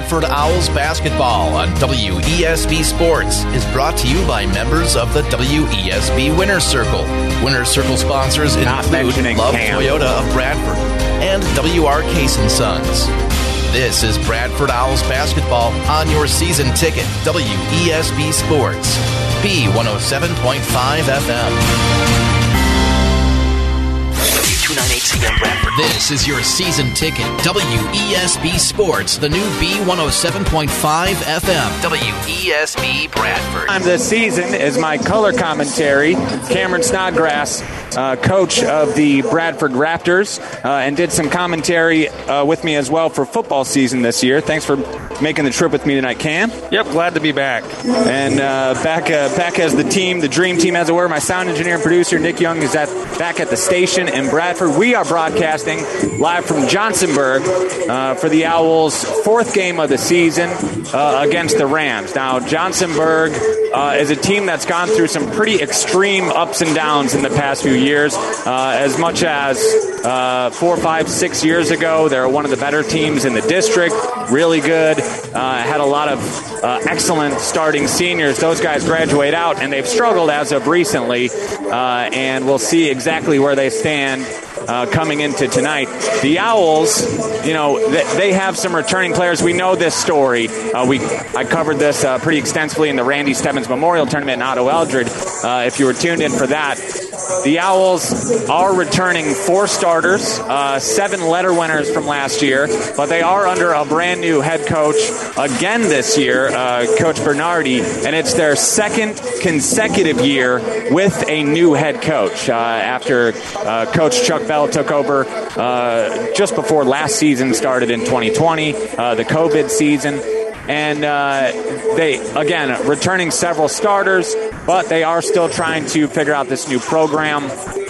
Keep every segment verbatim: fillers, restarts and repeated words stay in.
Bradford Owls basketball on W E S B Sports is brought to you by members of the W E S B Winner's Circle. Winner's Circle sponsors include Love Cam. Toyota of Bradford and W R Case and Sons. This is Bradford Owls basketball on your season ticket, W E S B Sports, B one oh seven point five F M. two ninety-eight C M Bradford. This is your season ticket, W E S B Sports, the new B one oh seven point five F M, W E S B Bradford. Time this season is my color commentary. Cameron Snodgrass, uh, coach of the Bradford Raptors, uh, and did some commentary uh, with me as well for football season this year. Thanks for making the trip with me tonight, Cam. Yep, glad to be back. And uh, back uh, back as the team, the dream team as it were. My sound engineer and producer, Nick Young, is at back at the station in Bradford. We are broadcasting live from Johnsonburg uh, for the Owls' fourth game of the season uh, against the Rams. Now, Johnsonburg uh, is a team that's gone through some pretty extreme ups and downs in the past few years. Uh, as much as uh, four, five, six years ago, they're one of the better teams in the district. Really good. Uh, had a lot of uh, excellent starting seniors. Those guys graduate out, and they've struggled as of recently, uh, and we'll see exactly where they stand uh, coming into tonight. The Owls, you know, th- they have some returning players. We know this story. Uh, we I covered this uh, pretty extensively in the Randy Stebbins Memorial Tournament in Otto Eldred, uh, if you were tuned in for that. The Owls are returning four starters, uh, seven letter winners from last year, but they are under a brand new head coach again this year, uh, Coach Bernardi, and it's their second consecutive year with a new head coach uh, after uh, Coach Chuck Bell took over uh, just before last season started in twenty twenty, uh, the COVID season. And uh, they, again, returning several starters, but they are still trying to figure out this new program.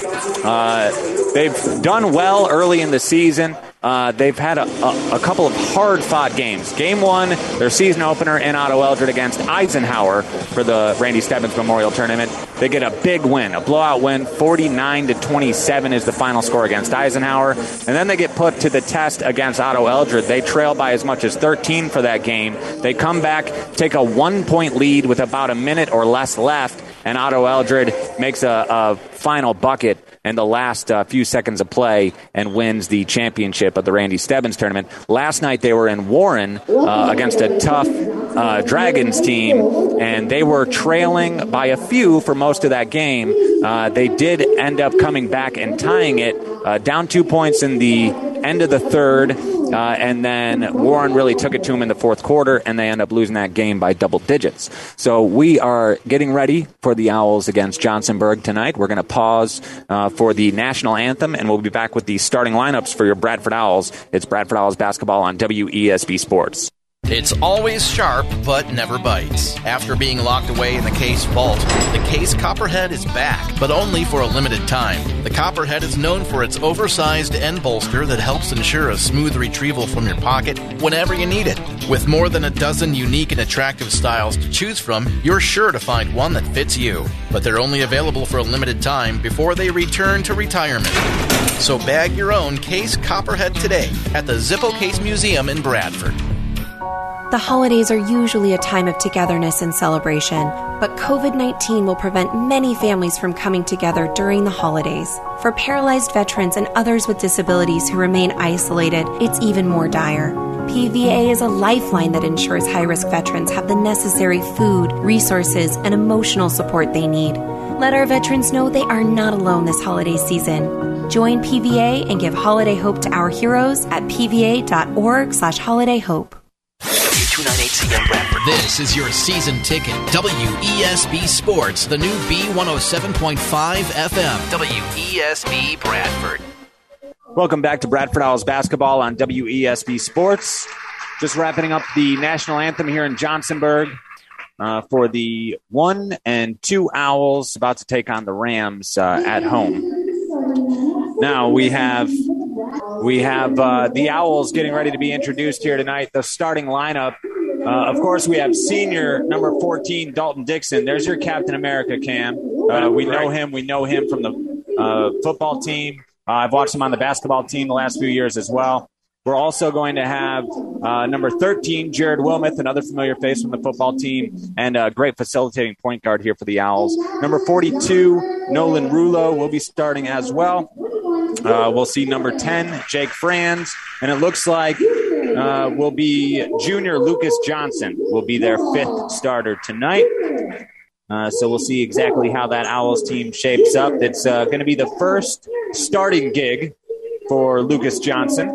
Uh, they've done well early in the season. Uh, they've had a, a, a couple of hard-fought games. Game one, their season opener in Otto Eldred against Eisenhower for the Randy Stebbins Memorial Tournament. They get a big win, a blowout win. forty-nine to twenty-seven is the final score against Eisenhower. And then they get put to the test against Otto Eldred. They trail by as much as thirteen for that game. They come back, take a one-point lead with about a minute or less left, and Otto Eldred makes a, a final bucket in the last uh, few seconds of play and wins the championship of the Randy Stebbins tournament. Last night they were in Warren uh, against a tough uh, Dragons team, and they were trailing by a few for most of that game. Uh, they did end up coming back and tying it, uh, down two points in the end of the third, uh, and then Warren really took it to them in the fourth quarter, and they end up losing that game by double digits. So we are getting ready for the Owls against Johnsonburg tonight. We're going to pause uh, for the national anthem, and we'll be back with the starting lineups for your Bradford Owls. It's Bradford Owls basketball on W E S B Sports. It's always sharp, but never bites. After being locked away in the Case vault, the Case Copperhead is back, but only for a limited time. The Copperhead is known for its oversized end bolster that helps ensure a smooth retrieval from your pocket whenever you need it. With more than a dozen unique and attractive styles to choose from, you're sure to find one that fits you. But they're only available for a limited time before they return to retirement. So bag your own Case Copperhead today at the Zippo Case Museum in Bradford. The holidays are usually a time of togetherness and celebration, but covid nineteen will prevent many families from coming together during the holidays. For paralyzed veterans and others with disabilities who remain isolated, it's even more dire. P V A is a lifeline that ensures high-risk veterans have the necessary food, resources, and emotional support they need. Let our veterans know they are not alone this holiday season. Join P V A and give holiday hope to our heroes at p v a dot org slash holiday hope. two ninety-eight C M Bradford. This is your season ticket, W E S B Sports, the new B one oh seven point five F M, W E S B Bradford. Welcome back to Bradford Owls basketball on W E S B Sports. Just wrapping up the national anthem here in Johnsonburg uh, for the one and two Owls about to take on the Rams uh, at home. Now we have we have uh, the Owls getting ready to be introduced here tonight. The starting lineup. Uh, of course, we have senior number fourteen, Dalton Dixon. There's your Captain America, Cam. Uh, we know him. We know him from the uh, football team. Uh, I've watched him on the basketball team the last few years as well. We're also going to have uh, number thirteen, Jared Wilmoth, another familiar face from the football team, and a great facilitating point guard here for the Owls. Number forty-two, Nolan Rulo, will be starting as well. Uh, we'll see number ten, Jake Franz, and it looks like uh, will be junior Lucas Johnson will be their fifth starter tonight. Uh, so we'll see exactly how that Owls team shapes up. It's uh, going to be the first starting gig for Lucas Johnson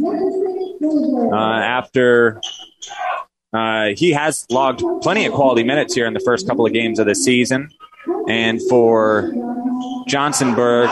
uh, after uh, he has logged plenty of quality minutes here in the first couple of games of the season. And for Johnsonburg,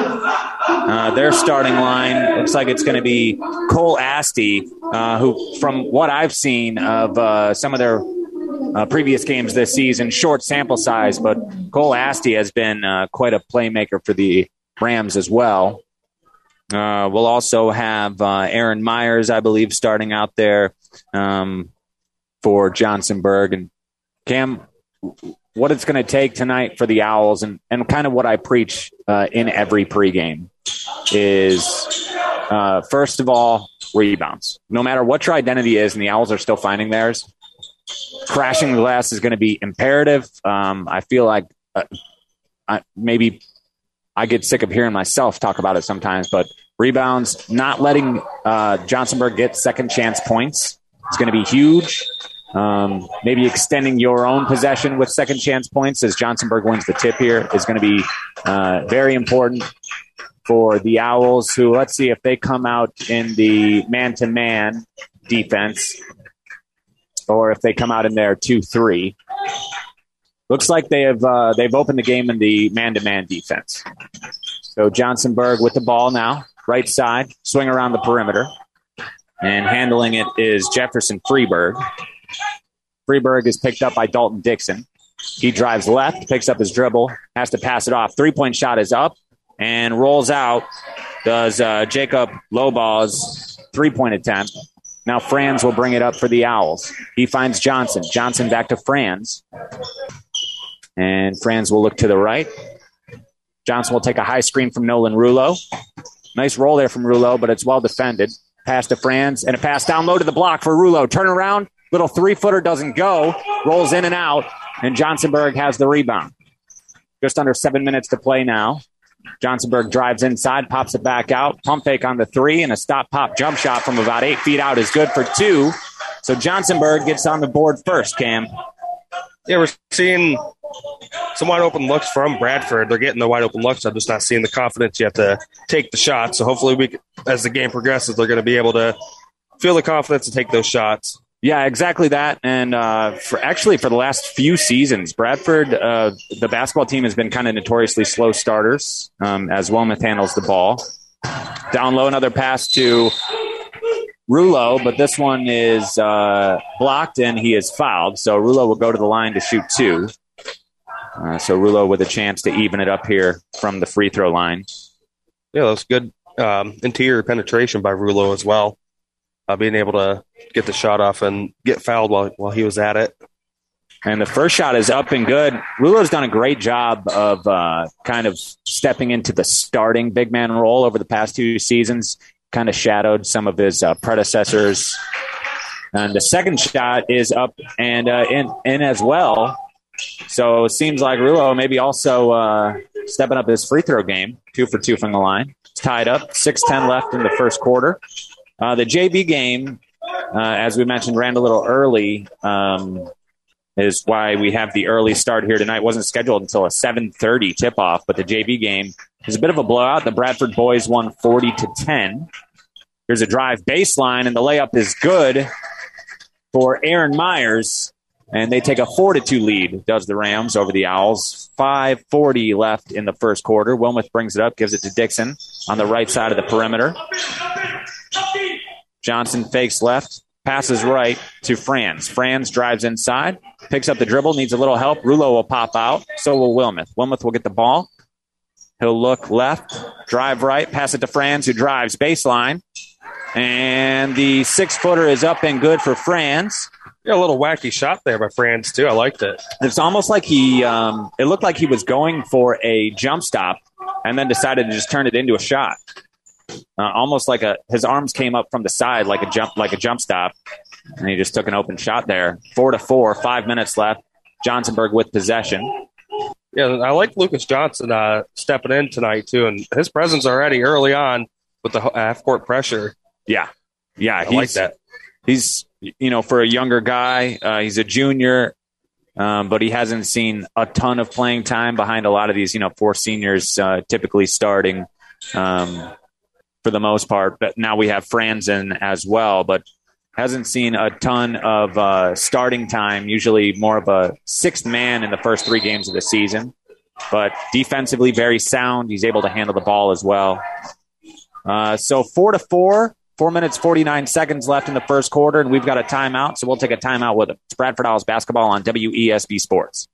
uh, their starting line looks like it's going to be Cole Asti, uh, who, from what I've seen of uh, some of their Uh, previous games this season, short sample size, but Cole Asti has been uh, quite a playmaker for the Rams as well. Uh, we'll also have uh, Aaron Myers, I believe, starting out there um, for Johnsonburg. And Cam, what it's going to take tonight for the Owls, and, and kind of what I preach uh, in every pregame, is uh, first of all, rebounds. No matter what your identity is, and the Owls are still finding theirs, crashing the glass is going to be imperative. Um, I feel like uh, I, maybe I get sick of hearing myself talk about it sometimes, but rebounds, not letting uh, Johnsonburg get second chance points is going to be huge. Um, maybe extending your own possession with second chance points as Johnsonburg wins the tip here is going to be uh, very important for the Owls, who, let's see if they come out in the man-to-man defense, or if they come out in their two three. Looks like they have uh, they've opened the game in the man-to-man defense. So Johnsonburg with the ball now, right side, swing around the perimeter, and handling it is Jefferson Freeberg. Freeberg is picked up by Dalton Dixon. He drives left, picks up his dribble, has to pass it off. Three-point shot is up and rolls out. Does uh, Jacob Lobaw's three-point attempt. Now Franz will bring it up for the Owls. He finds Johnson. Johnson back to Franz. And Franz will look to the right. Johnson will take a high screen from Nolan Rulo. Nice roll there from Rulo, but it's well defended. Pass to Franz, and a pass down low to the block for Rulo. Turn around. Little three-footer doesn't go. Rolls in and out, and Johnsonburg has the rebound. Just under seven minutes to play now. Johnsonburg drives inside, pops it back out. Pump fake on the three, and a stop-pop jump shot from about eight feet out is good for two. So Johnsonburg gets on the board first, Cam. Yeah, we're seeing some wide-open looks from Bradford. They're getting the wide-open looks. I'm just not seeing the confidence yet to take the shot. So hopefully, we, as the game progresses, they're going to be able to feel the confidence to take those shots. Yeah, exactly that. And uh, for actually for the last few seasons, Bradford, uh, the basketball team has been kind of notoriously slow starters um, as Wilmoth handles the ball. Down low, another pass to Rulo, but this one is uh, blocked and he is fouled. So Rulo will go to the line to shoot two. Uh, so Rulo with a chance to even it up here from the free throw line. Yeah, that's good um, interior penetration by Rulo as well. Uh, being able to get the shot off and get fouled while while he was at it. And the first shot is up and good. Rulo's done a great job of uh, kind of stepping into the starting big man role over the past two seasons, kind of shadowed some of his uh, predecessors. And the second shot is up and uh, in, in as well. So it seems like Rulo maybe also uh, stepping up his free throw game, two for two from the line. It's tied up, six ten left in the first quarter. Uh, the J V game, uh, as we mentioned, ran a little early, um, is why we have the early start here tonight. It wasn't scheduled until a seven thirty tip-off, but the J V game is a bit of a blowout. The Bradford boys won forty to ten. Here's a drive baseline, and the layup is good for Aaron Myers, and they take a four to two lead, does the Rams over the Owls. five forty left in the first quarter. Wilmoth brings it up, gives it to Dixon on the right side of the perimeter. Johnson fakes left, passes right to Franz. Franz drives inside, picks up the dribble, needs a little help. Rulo will pop out, so will Wilmoth. Wilmoth will get the ball. He'll look left, drive right, pass it to Franz, who drives baseline. And the six-footer is up and good for Franz. Yeah, a little wacky shot there by Franz, too. I liked it. It's almost like he um, – it looked like he was going for a jump stop and then decided to just turn it into a shot. uh, almost like a his arms came up from the side like a jump like a jump stop, and he just took an open shot there. Four to four, five minutes left. Johnsonburg with possession. Yeah, I like Lucas Johnson uh, stepping in tonight too, and his presence already early on with the half court pressure. Yeah, yeah, I like that. He's you know for a younger guy, uh, he's a junior. Um, but he hasn't seen a ton of playing time behind a lot of these, you know, four seniors uh, typically starting um, for the most part. But now we have Franzen as well, but hasn't seen a ton of uh, starting time, usually more of a sixth man in the first three games of the season. But defensively, very sound. He's able to handle the ball as well. Uh, so four to four. Four minutes, forty-nine seconds left in the first quarter, and we've got a timeout, so we'll take a timeout with it. It's Bradford Owls basketball on W E S B Sports.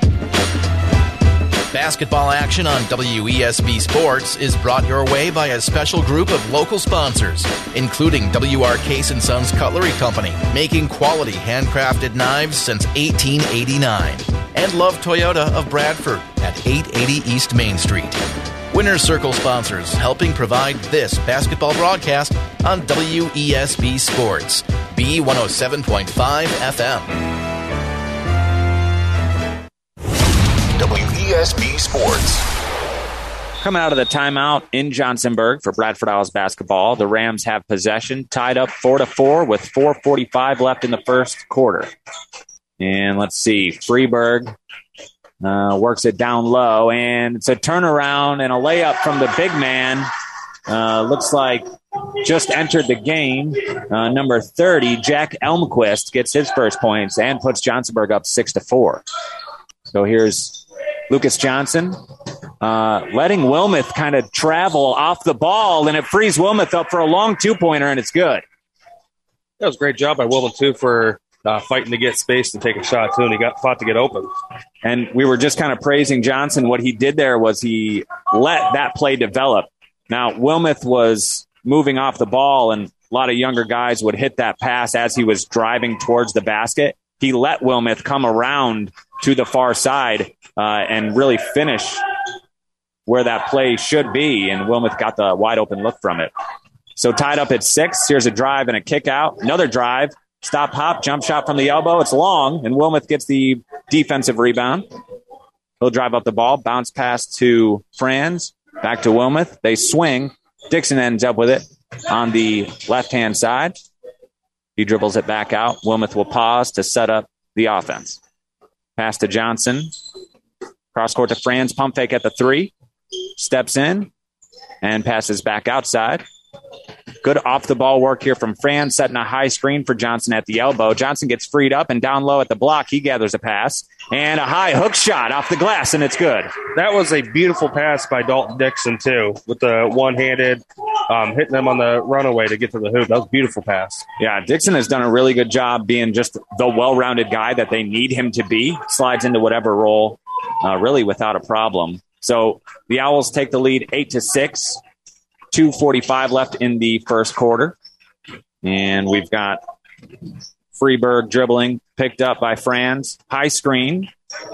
Basketball action on W E S B Sports is brought your way by a special group of local sponsors, including W R Case and Sons Cutlery Company, making quality handcrafted knives since eighteen eighty-nine, and Love Toyota of Bradford at eight eighty East Main Street. Winner's Circle sponsors helping provide this basketball broadcast on W E S B Sports, B one oh seven point five F M. W E S B Sports. Coming out of the timeout in Johnsonburg for Bradford Owls basketball, the Rams have possession, tied up four to four with four forty-five left in the first quarter. And let's see, Freeburg Uh, works it down low, and it's a turnaround and a layup from the big man. Uh, looks like just entered the game. Uh, number thirty, Jack Elmquist, gets his first points and puts Johnsonburg up six to four. So here's Lucas Johnson uh, letting Wilmoth kind of travel off the ball, and it frees Wilmoth up for a long two-pointer, and it's good. That was a great job by Wilmoth, too, for Uh, fighting to get space and take a shot, too, and he got fought to get open. And we were just kind of praising Johnson. What he did there was he let that play develop. Now, Wilmoth was moving off the ball, and a lot of younger guys would hit that pass as he was driving towards the basket. He let Wilmoth come around to the far side uh, and really finish where that play should be, and Wilmoth got the wide-open look from it. So tied up at six. Here's a drive and a kick out. Another drive. Stop, hop, jump shot from the elbow. It's long, and Wilmoth gets the defensive rebound. He'll drive up the ball, bounce pass to Franz, back to Wilmoth. They swing. Dixon ends up with it on the left-hand side. He dribbles it back out. Wilmoth will pause to set up the offense. Pass to Johnson. Cross-court to Franz. Pump fake at the three. Steps in and passes back outside. Good off-the-ball work here from Franz, setting a high screen for Johnson at the elbow. Johnson gets freed up, and down low at the block, he gathers a pass. And a high hook shot off the glass, and it's good. That was a beautiful pass by Dalton Dixon, too, with the one-handed, um, hitting them on the runaway to get to the hoop. That was a beautiful pass. Yeah, Dixon has done a really good job being just the well-rounded guy that they need him to be. Slides into whatever role, uh, really without a problem. So the Owls take the lead eight to six. two forty-five left in the first quarter. And we've got Freeburg dribbling, picked up by Franz. High screen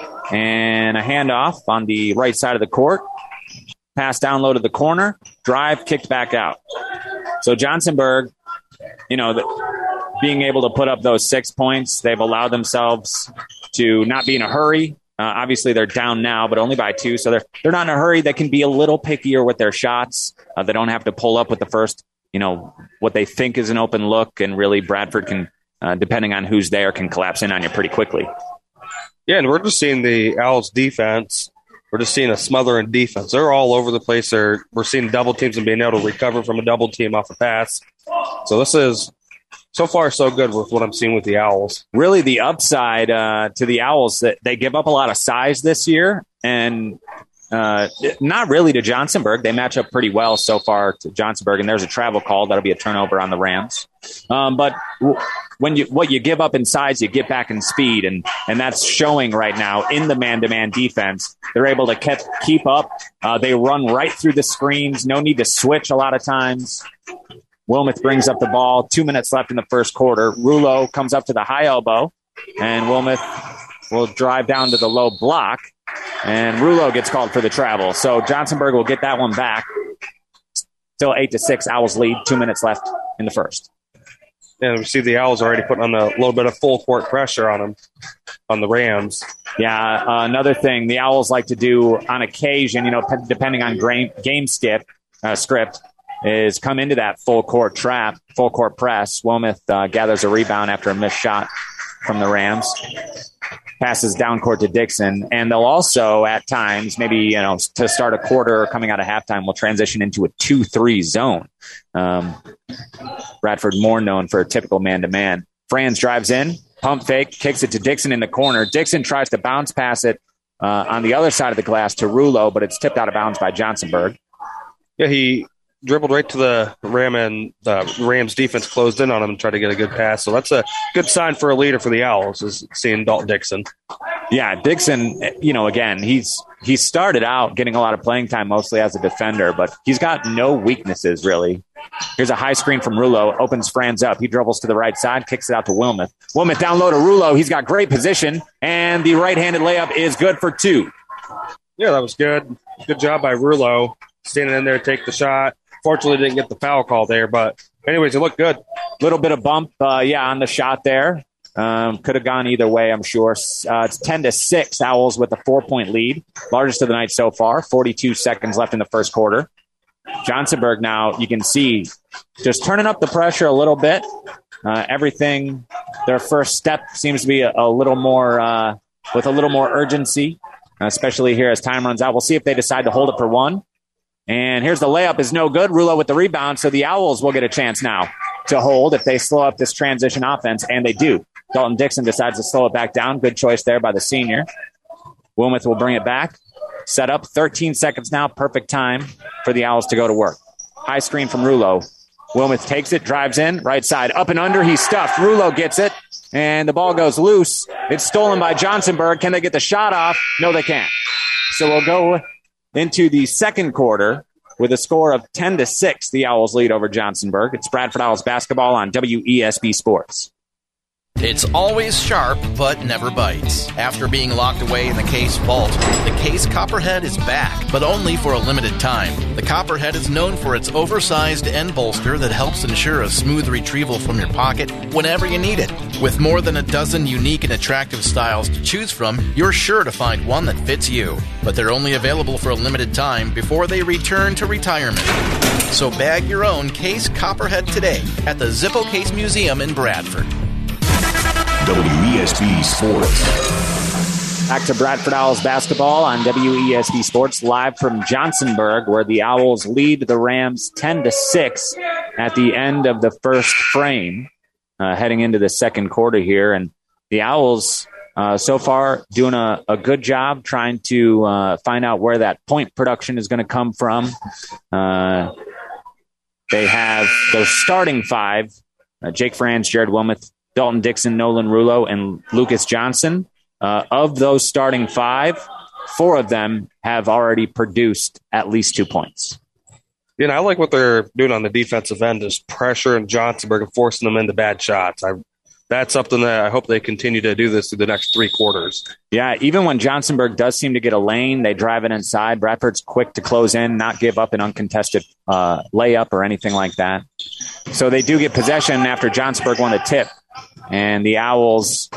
and a handoff on the right side of the court. Pass down low to the corner. Drive, kicked back out. So Johnsonburg, you know, the, being able to put up those six points, they've allowed themselves to not be in a hurry. Uh, obviously, they're down now, but only by two, so they're they're not in a hurry. They can be a little pickier with their shots. Uh, they don't have to pull up with the first, you know, what they think is an open look, and really Bradford can, uh, depending on who's there, can collapse in on you pretty quickly. Yeah, and we're just seeing the Owls' defense. We're just seeing a smothering defense. They're all over the place. They're, we're seeing double teams and being able to recover from a double team off a pass. So this is so far so good with what I'm seeing with the Owls. Really the upside uh, to the Owls, that they give up a lot of size this year, and uh, not really to Johnsonburg. They match up pretty well so far to Johnsonburg, and there's a travel call. That'll be a turnover on the Rams. Um, but when you what you give up in size, you get back in speed, and, and that's showing right now in the man-to-man defense. They're able to keep, keep up. Uh, they run right through the screens. No need to switch a lot of times. Wilmoth brings up the ball. Two minutes left in the first quarter. Rulo comes up to the high elbow, and Wilmoth will drive down to the low block, and Rulo gets called for the travel. So Johnsonburg will get that one back. Still eight to six, Owls lead, two minutes left in the first. And we see the Owls already putting on a little bit of full court pressure on them, on the Rams. Yeah, uh, another thing the Owls like to do on occasion, you know, p- depending on game, game skip, uh, script, is come into that full court trap, full court press. Wilmoth uh, gathers a rebound after a missed shot from the Rams. Passes down court to Dixon, and they'll also at times, maybe, you know, to start a quarter or coming out of halftime, will transition into a two three zone. Um, Bradford more known for a typical man-to-man. Franz drives in, pump fake, kicks it to Dixon in the corner. Dixon tries to bounce pass it uh, on the other side of the glass to Rulo, but it's tipped out of bounds by Johnsonburg. Yeah, he dribbled right to the Ram, and the Rams defense closed in on him and tried to get a good pass. So that's a good sign for a leader for the Owls, is seeing Dalton Dixon. Yeah, Dixon, you know, again, he's he started out getting a lot of playing time mostly as a defender, but he's got no weaknesses, really. Here's a high screen from Rulo, opens Franz up. He dribbles to the right side, kicks it out to Wilmoth. Wilmoth down low to Rulo. He's got great position, and the right-handed layup is good for two. Yeah, that was good. Good job by Rulo, standing in there to take the shot. Fortunately, didn't get the foul call there, but anyways, it looked good. Little bit of bump, uh, yeah, on the shot there. Um, could have gone either way, I'm sure. Uh, it's ten to six, Owls with a four-point lead, largest of the night so far. forty-two seconds left in the first quarter. Johnsonburg now, you can see, just turning up the pressure a little bit. Uh, everything, their first step seems to be a, a little more, uh, with a little more urgency, especially here as time runs out. We'll see if they decide to hold it for one. And here's the layup is no good. Rulo with the rebound, so the Owls will get a chance now to hold if they slow up this transition offense, and they do. Dalton Dixon decides to slow it back down. Good choice there by the senior. Wilmoth will bring it back. Set up, thirteen seconds now. Perfect time for the Owls to go to work. High screen from Rulo. Wilmoth takes it, drives in, right side, up and under. He's stuffed. Rulo gets it, and the ball goes loose. It's stolen by Johnsonburg. Can they get the shot off? No, they can't. So we'll go into the second quarter with a score of ten to six. The Owls lead over Johnsonburg. It's Bradford Owls basketball on W E S B Sports. It's always sharp, but never bites. After being locked away in the Case vault, the Case Copperhead is back, but only for a limited time. The Copperhead is known for its oversized end bolster that helps ensure a smooth retrieval from your pocket whenever you need it. With more than a dozen unique and attractive styles to choose from, you're sure to find one that fits you. But they're only available for a limited time before they return to retirement. So bag your own Case Copperhead today at the Zippo Case Museum in Bradford. W E S B Sports. Back to Bradford Owls basketball on W E S B Sports, live from Johnsonburg, where the Owls lead the Rams ten to six at the end of the first frame, uh, heading into the second quarter here. And the Owls, uh, so far, doing a, a good job trying to uh, find out where that point production is going to come from. Uh, they have their starting five, uh, Jake Franz, Jared Wilmoth, Dalton Dixon, Nolan Rulo, and Lucas Johnson. Uh, of those starting five, four of them have already produced at least two points. You know, I like what they're doing on the defensive end, is pressure and Johnsonburg and forcing them into bad shots. I, that's something that I hope they continue to do this through the next three quarters. Yeah, even when Johnsonburg does seem to get a lane, they drive it inside. Bradford's quick to close in, not give up an uncontested uh, layup or anything like that. So they do get possession after Johnsonburg won the tip. And the Owls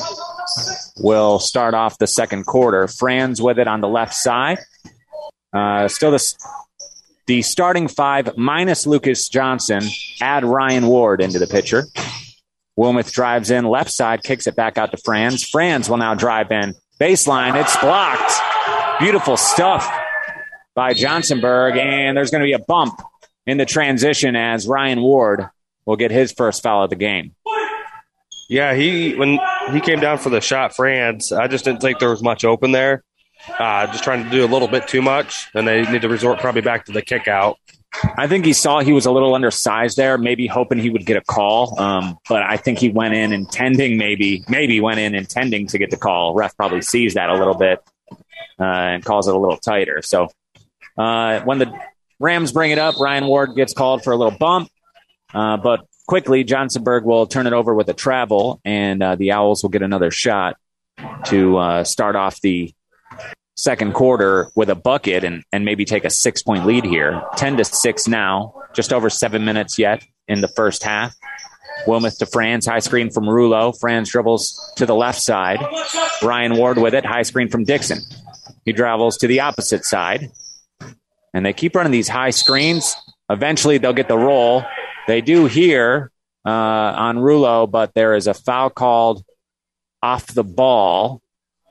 will start off the second quarter. Franz with it on the left side. Uh, still the, the starting five minus Lucas Johnson. Add Ryan Ward into the picture. Wilmoth drives in left side, kicks it back out to Franz. Franz will now drive in. Baseline, it's blocked. Beautiful stuff by Johnsonburg. And there's going to be a bump in the transition as Ryan Ward will get his first foul of the game. Yeah, he when he came down for the shot, Franz, I just didn't think there was much open there. Uh, just trying to do a little bit too much, and they need to resort probably back to the kick out. I think he saw he was a little undersized there, maybe hoping he would get a call. Um, but I think he went in intending maybe, maybe went in intending to get the call. Ref probably sees that a little bit uh, and calls it a little tighter. So uh, when the Rams bring it up, Ryan Ward gets called for a little bump. Uh, but quickly, Johnsonburg will turn it over with a travel, and uh, the Owls will get another shot to uh, start off the second quarter with a bucket and, and maybe take a six-point lead here. ten to six now, just over seven minutes yet in the first half. Wilmoth to Franz, high screen from Rulo. Franz dribbles to the left side. Ryan Ward with it, high screen from Dixon. He travels to the opposite side. And they keep running these high screens. Eventually they'll get the roll. They do here uh, on Rulo, but there is a foul called off the ball.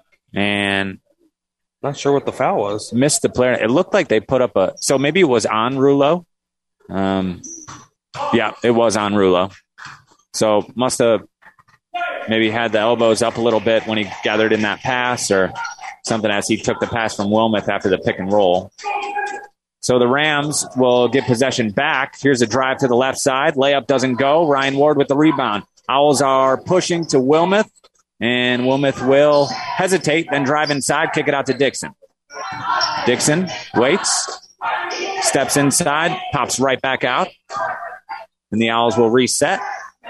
And not sure what the foul was. Missed the player. It looked like they put up a... So maybe it was on Rulo. Um, yeah, it was on Rulo. So must have maybe had the elbows up a little bit when he gathered in that pass or something as he took the pass from Wilmoth after the pick and roll. So the Rams will get possession back. Here's a drive to the left side. Layup doesn't go. Ryan Ward with the rebound. Owls are pushing to Wilmoth, and Wilmoth will hesitate, then drive inside, kick it out to Dixon. Dixon waits, steps inside, pops right back out, and the Owls will reset.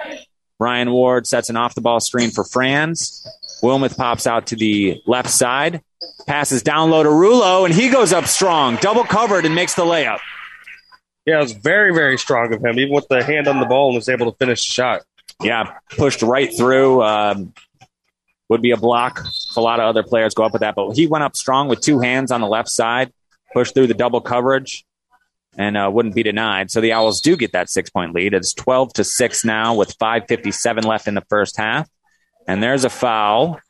Ryan Ward sets an off-the-ball screen for Franz. Wilmoth pops out to the left side, passes down low to Rulo, and he goes up strong, double covered, and makes the layup. Yeah, it was very, very strong of him, even with the hand on the ball, and was able to finish the shot. Yeah, pushed right through. Um, would be a block. A lot of other players go up with that, but he went up strong with two hands on the left side, pushed through the double coverage, and uh, wouldn't be denied. So the Owls do get that six-point lead. It's twelve to six now with five fifty-seven left in the first half. And there's a foul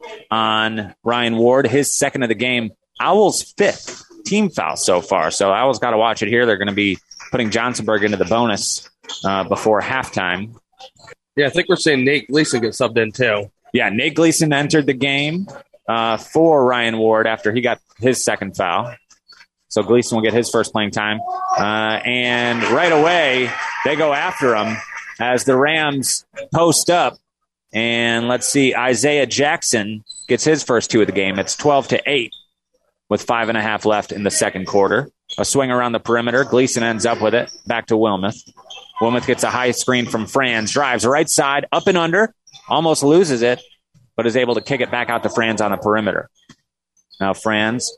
on Ryan Ward, his second of the game. Owls' fifth team foul so far. So Owls got to watch it here. They're going to be putting Johnsonburg into the bonus uh, before halftime. Yeah, I think we're seeing Nate Gleason get subbed in too. Yeah, Nate Gleason entered the game uh, for Ryan Ward after he got his second foul. So Gleason will get his first playing time. Uh, and right away, they go after him as the Rams post up. And let's see, Isaiah Jackson gets his first two of the game. It's twelve to eight with five and a half left in the second quarter. A swing around the perimeter. Gleason ends up with it. Back to Wilmoth. Wilmoth gets a high screen from Franz. Drives right side, up and under. Almost loses it, but is able to kick it back out to Franz on the perimeter. Now Franz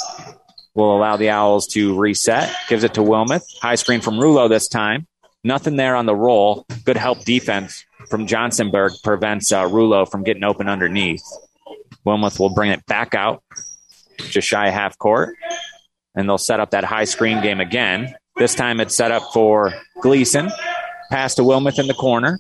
will allow the Owls to reset. Gives it to Wilmoth. High screen from Rulo this time. Nothing there on the roll. Good help defense from Johnsonburg prevents uh, Rulo from getting open underneath. Wilmoth will bring it back out, just shy of half court, and they'll set up that high screen game again. This time it's set up for Gleason. Pass to Wilmoth in the corner.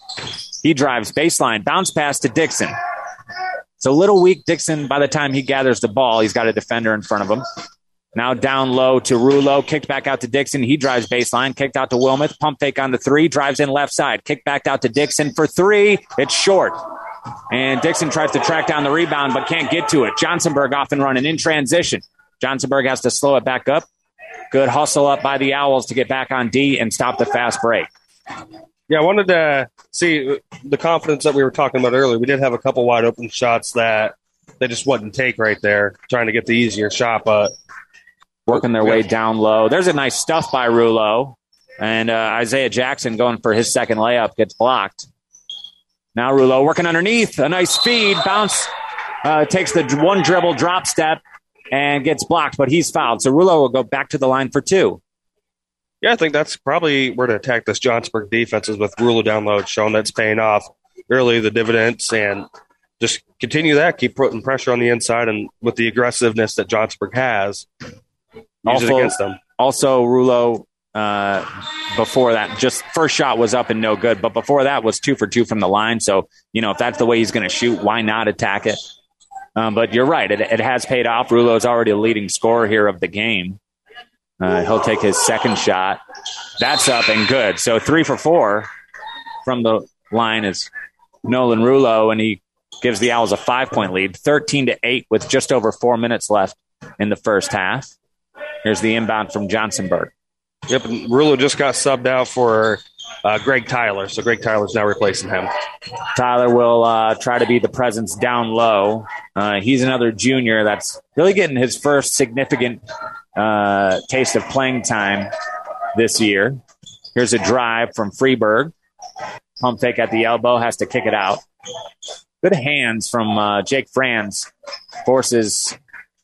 He drives baseline, bounce pass to Dixon. It's a little weak, Dixon, by the time he gathers the ball. He's got a defender in front of him. Now down low to Rulo, kicked back out to Dixon. He drives baseline, kicked out to Wilmoth. Pump fake on the three, drives in left side. Kicked back out to Dixon for three. It's short. And Dixon tries to track down the rebound, but can't get to it. Johnsonburg off and running in transition. Johnsonburg has to slow it back up. Good hustle up by the Owls to get back on D and stop the fast break. Yeah, I wanted to see the confidence that we were talking about earlier. We did have a couple wide open shots that they just wouldn't take right there, trying to get the easier shot, but working their way down low. There's a nice stuff by Rulo. And uh, Isaiah Jackson going for his second layup gets blocked. Now Rulo working underneath. A nice feed. Bounce. Uh, takes the one dribble drop step and gets blocked, but he's fouled. So Rulo will go back to the line for two. Yeah, I think that's probably where to attack this Johnsonburg defense is with Rulo down low. It's shown that's paying off early, the dividends, and just continue that. Keep putting pressure on the inside, and with the aggressiveness that Johnsonburg has, use also, it against them. Also, Rulo, uh, before that, just first shot was up and no good, but before that was two for two from the line. So, you know, if that's the way he's going to shoot, why not attack it? Um, but you're right. It, it has paid off. Rulo's already a leading scorer here of the game. Uh, he'll take his second shot. That's up and good. So three for four from the line is Nolan Rulo, and he gives the Owls a five-point lead, thirteen to eight with just over four minutes left in the first half. Here's the inbound from Johnsonburg. Yep, and Rulo just got subbed out for uh, Greg Tyler, so Greg Tyler's now replacing him. Tyler will uh, try to be the presence down low. Uh, he's another junior that's really getting his first significant uh, taste of playing time this year. Here's a drive from Freeburg. Pump fake at the elbow, has to kick it out. Good hands from uh, Jake Franz. Forces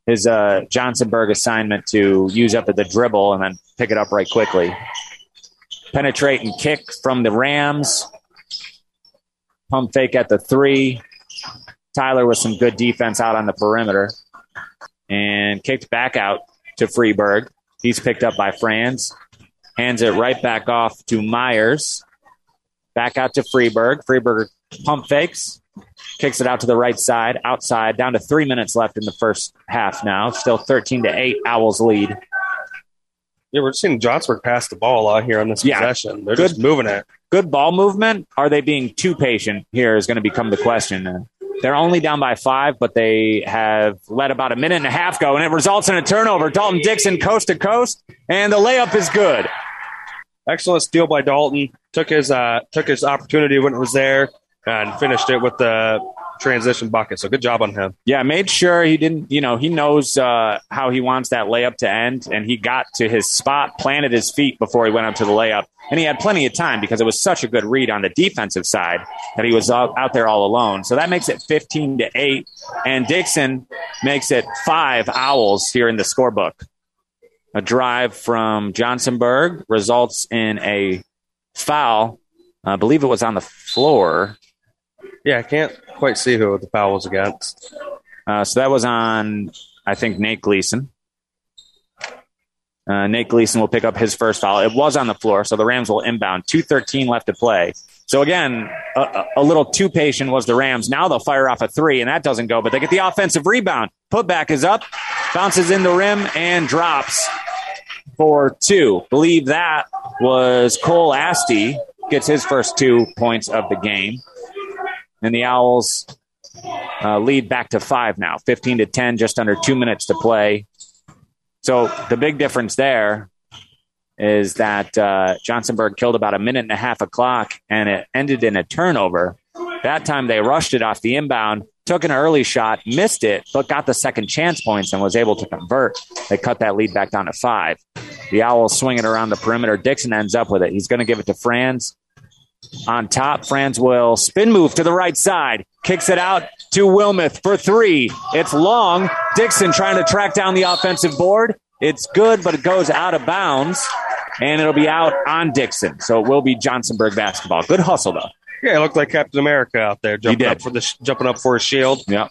his uh, Johnsonburg assignment to use up at the dribble and then pick it up right quickly. Penetrate and kick from the Rams. Pump fake at the three. Tyler with some good defense out on the perimeter. And kicked back out to Freeburg. He's picked up by Franz. Hands it right back off to Myers. Back out to Freeburg. Freeburg pump fakes. Kicks it out to the right side, outside, down to three minutes left in the first half now. Still thirteen to eight, Owls lead. Yeah, we're seeing Johnsburg pass the ball out here on this yeah. possession. They're good, just moving it. Good ball movement. Are they being too patient here is going to become the question. They're only down by five, but they have let about a minute and a half go, and it results in a turnover. Dalton Dixon coast to coast, and the layup is good. Excellent steal by Dalton. Took his uh, took his opportunity when it was there and finished it with the transition bucket. So good job on him. Yeah, made sure he didn't, you know, he knows uh, how he wants that layup to end, and he got to his spot, planted his feet before he went up to the layup. And he had plenty of time because it was such a good read on the defensive side that he was out, out there all alone. So that makes it fifteen to eight, and Dixon makes it five Owls here in the scorebook. A drive from Johnsonburg results in a foul. I believe it was on the floor. Yeah, I can't quite see who the foul was against. Uh, so that was on, I think, Nate Gleason. Uh, Nate Gleason will pick up his first foul. It was on the floor, so the Rams will inbound. two thirteen left to play. So, again, a, a little too patient was the Rams. Now they'll fire off a three, and that doesn't go, but they get the offensive rebound. Putback is up, bounces in the rim, and drops for two. Believe that was Cole Asti. Gets his first two points of the game. And the Owls uh, lead back to five now, fifteen to ten, just under two minutes to play. So the big difference there is that uh, Johnsonburg killed about a minute and a half of clock, and it ended in a turnover. That time they rushed it off the inbound, took an early shot, missed it, but got the second chance points and was able to convert. They cut that lead back down to five. The Owls swing it around the perimeter. Dixon ends up with it. He's going to give it to Franz. On top, Franz will spin move to the right side. Kicks it out to Wilmoth for three. It's long. Dixon trying to track down the offensive board. It's good, but it goes out of bounds, and it'll be out on Dixon. So it will be Johnsonburg basketball. Good hustle, though. Yeah, it looked like Captain America out there jumping up for the jumping up for his shield. Yep.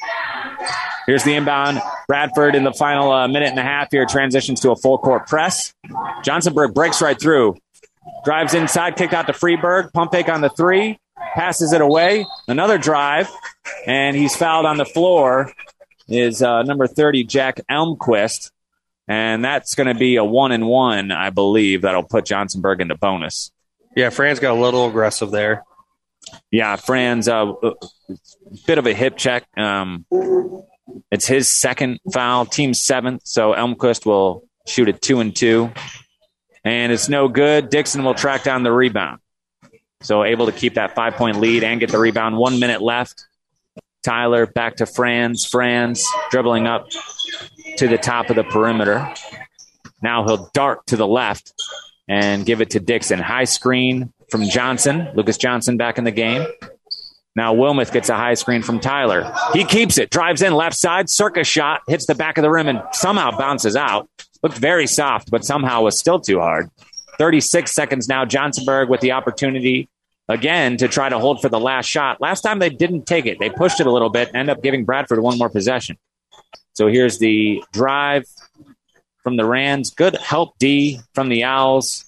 Here's the inbound. Bradford in the final uh, minute and a half here transitions to a full court press. Johnsonburg breaks right through. Drives inside, kicked out to Freeburg. Pump fake on the three. Passes it away. Another drive. And he's fouled on the floor is uh, number thirty, Jack Elmquist. And that's going to be a one and one, I believe. That'll put Johnsonburg into bonus. Yeah, Franz got a little aggressive there. Yeah, Franz, a uh, bit of a hip check. Um, it's his second foul, team seventh. So Elmquist will shoot at two and two. And it's no good. Dixon will track down the rebound. So able to keep that five-point lead and get the rebound. One minute left. Tyler back to Franz. Franz dribbling up to the top of the perimeter. Now he'll dart to the left and give it to Dixon. High screen from Johnson. Lucas Johnson back in the game. Now Wilmoth gets a high screen from Tyler. He keeps it. Drives in left side. Circus shot. Hits the back of the rim and somehow bounces out. Looked very soft, but somehow was still too hard. thirty-six seconds now. Johnsonburg with the opportunity again to try to hold for the last shot. Last time they didn't take it. They pushed it a little bit and end up giving Bradford one more possession. So here's the drive from the Rams. Good help D from the Owls.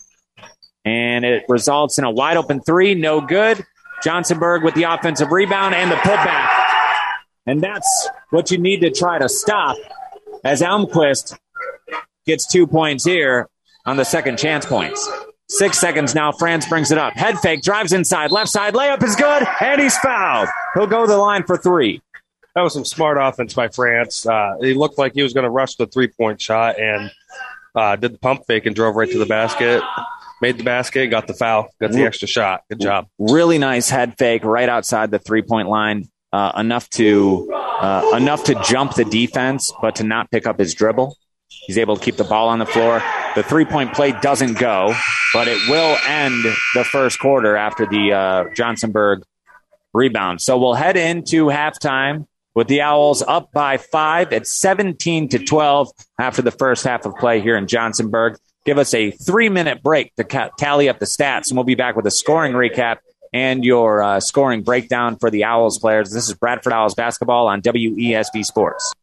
And it results in a wide open three. No good. Johnsonburg with the offensive rebound and the putback. And that's what you need to try to stop as Elmquist gets two points here on the second chance points. Six seconds now. Franz brings it up. Head fake, drives inside. Left side, layup is good, and he's fouled. He'll go to the line for three. That was some smart offense by France. Uh, he looked like he was going to rush the three-point shot and uh, did the pump fake and drove right to the basket. Made the basket, got the foul, got the extra shot. Good job. Really nice head fake right outside the three-point line. Uh, enough to uh, enough to jump the defense, but to not pick up his dribble. He's able to keep the ball on the floor. The three-point play doesn't go, but it will end the first quarter after the uh, Johnsonburg rebound. So we'll head into halftime with the Owls up by five at seventeen to twelve after the first half of play here in Johnsonburg. Give us a three-minute break to ca- tally up the stats, and we'll be back with a scoring recap and your uh, scoring breakdown for the Owls players. This is Bradford Owls basketball on W E S B Sports.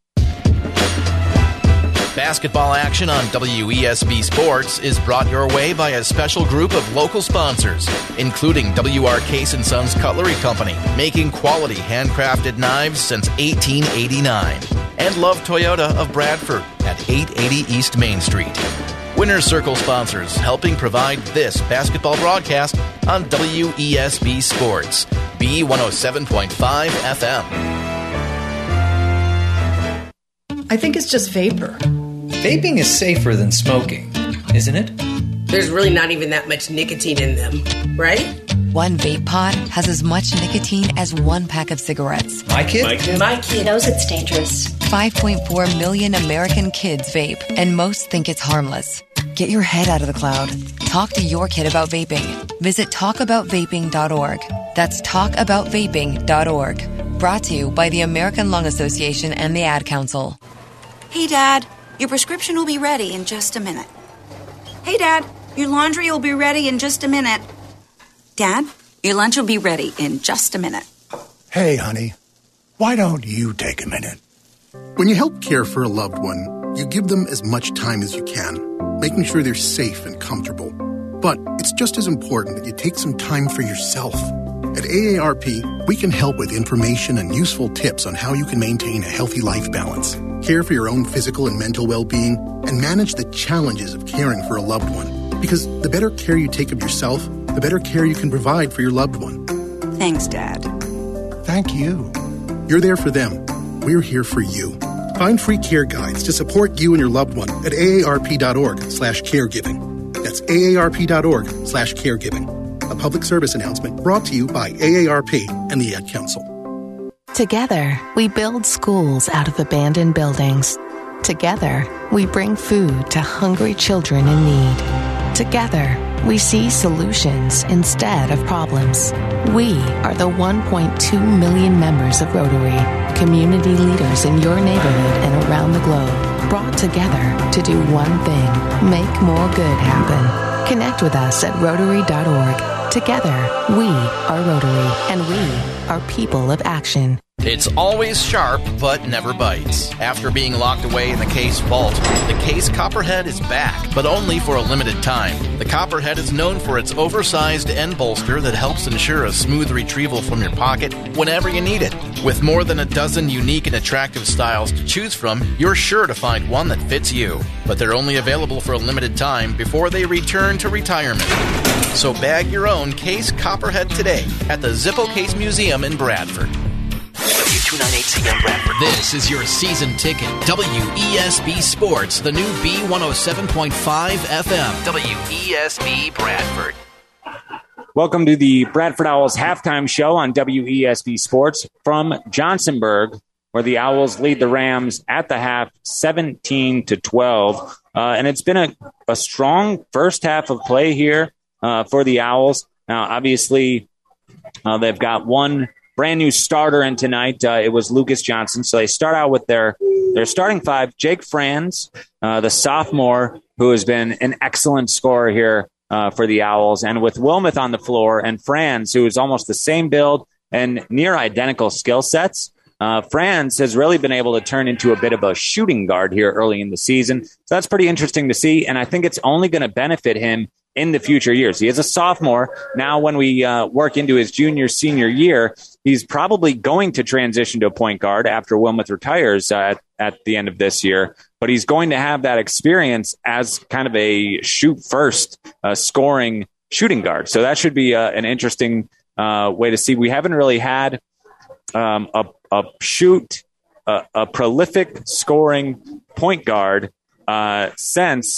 Basketball action on W E S B Sports is brought your way by a special group of local sponsors, including W R Case and Sons Cutlery Company, making quality handcrafted knives since eighteen eighty-nine, and Love Toyota of Bradford at eight eighty East Main Street. Winner's Circle sponsors helping provide this basketball broadcast on W E S B Sports, B one oh seven point five F M. I think it's just vapor. Vaping is safer than smoking, isn't it? There's really not even that much nicotine in them, right? One vape pod has as much nicotine as one pack of cigarettes. My kid? My kid, My kid knows it's dangerous. five point four million American kids vape, and most think it's harmless. Get your head out of the cloud. Talk to your kid about vaping. Visit talk about vaping dot org. That's talk about vaping dot org. Brought to you by the American Lung Association and the Ad Council. Hey, Dad, your prescription will be ready in just a minute. Hey, Dad, your laundry will be ready in just a minute. Dad, your lunch will be ready in just a minute. Hey, honey, why don't you take a minute? When you help care for a loved one, you give them as much time as you can, making sure they're safe and comfortable. But it's just as important that you take some time for yourself. At A A R P, we can help with information and useful tips on how you can maintain a healthy life balance, care for your own physical and mental well-being, and manage the challenges of caring for a loved one. Because the better care you take of yourself, the better care you can provide for your loved one. Thanks, Dad. Thank you. You're there for them. We're here for you. Find free care guides to support you and your loved one at A A R P dot org slash caregiving. That's A A R P dot org slash caregiving. A public service announcement brought to you by A A R P and the Ad Council. Together, we build schools out of abandoned buildings. Together, we bring food to hungry children in need. Together, we see solutions instead of problems. We are the one point two million members of Rotary, community leaders in your neighborhood and around the globe, brought together to do one thing: make more good happen. Connect with us at rotary dot org. Together, we are Rotary, and we are people of action. It's always sharp, but never bites. After being locked away in the Case vault, the Case Copperhead is back, but only for a limited time. The Copperhead is known for its oversized end bolster that helps ensure a smooth retrieval from your pocket whenever you need it. With more than a dozen unique and attractive styles to choose from, you're sure to find one that fits you. But they're only available for a limited time before they return to retirement. So bag your own Case Copperhead today at the Zippo Case Museum in Bradford. W two ninety-eight C M Bradford. This is your season ticket. W E S B Sports, the new B one oh seven point five F M. W E S B Bradford. Welcome to the Bradford Owls halftime show on W E S B Sports from Johnsonburg, where the Owls lead the Rams at the half seventeen to twelve. Uh, and it's been a, a strong first half of play here uh, for the Owls. Now, obviously, uh, they've got one brand new starter in tonight. Uh, it was Lucas Johnson. So they start out with their, their starting five. Jake Franz, uh, the sophomore, who has been an excellent scorer here uh, for the Owls. And with Wilmoth on the floor and Franz, who is almost the same build and near identical skill sets, uh, Franz has really been able to turn into a bit of a shooting guard here early in the season. So that's pretty interesting to see. And I think it's only going to benefit him in the future years. He is a sophomore. Now, when we uh, work into his junior, senior year, he's probably going to transition to a point guard after Wilmoth retires uh, at, at the end of this year. But he's going to have that experience as kind of a shoot-first uh, scoring shooting guard. So that should be uh, an interesting uh, way to see. We haven't really had um, a, a shoot, a, a prolific scoring point guard uh, since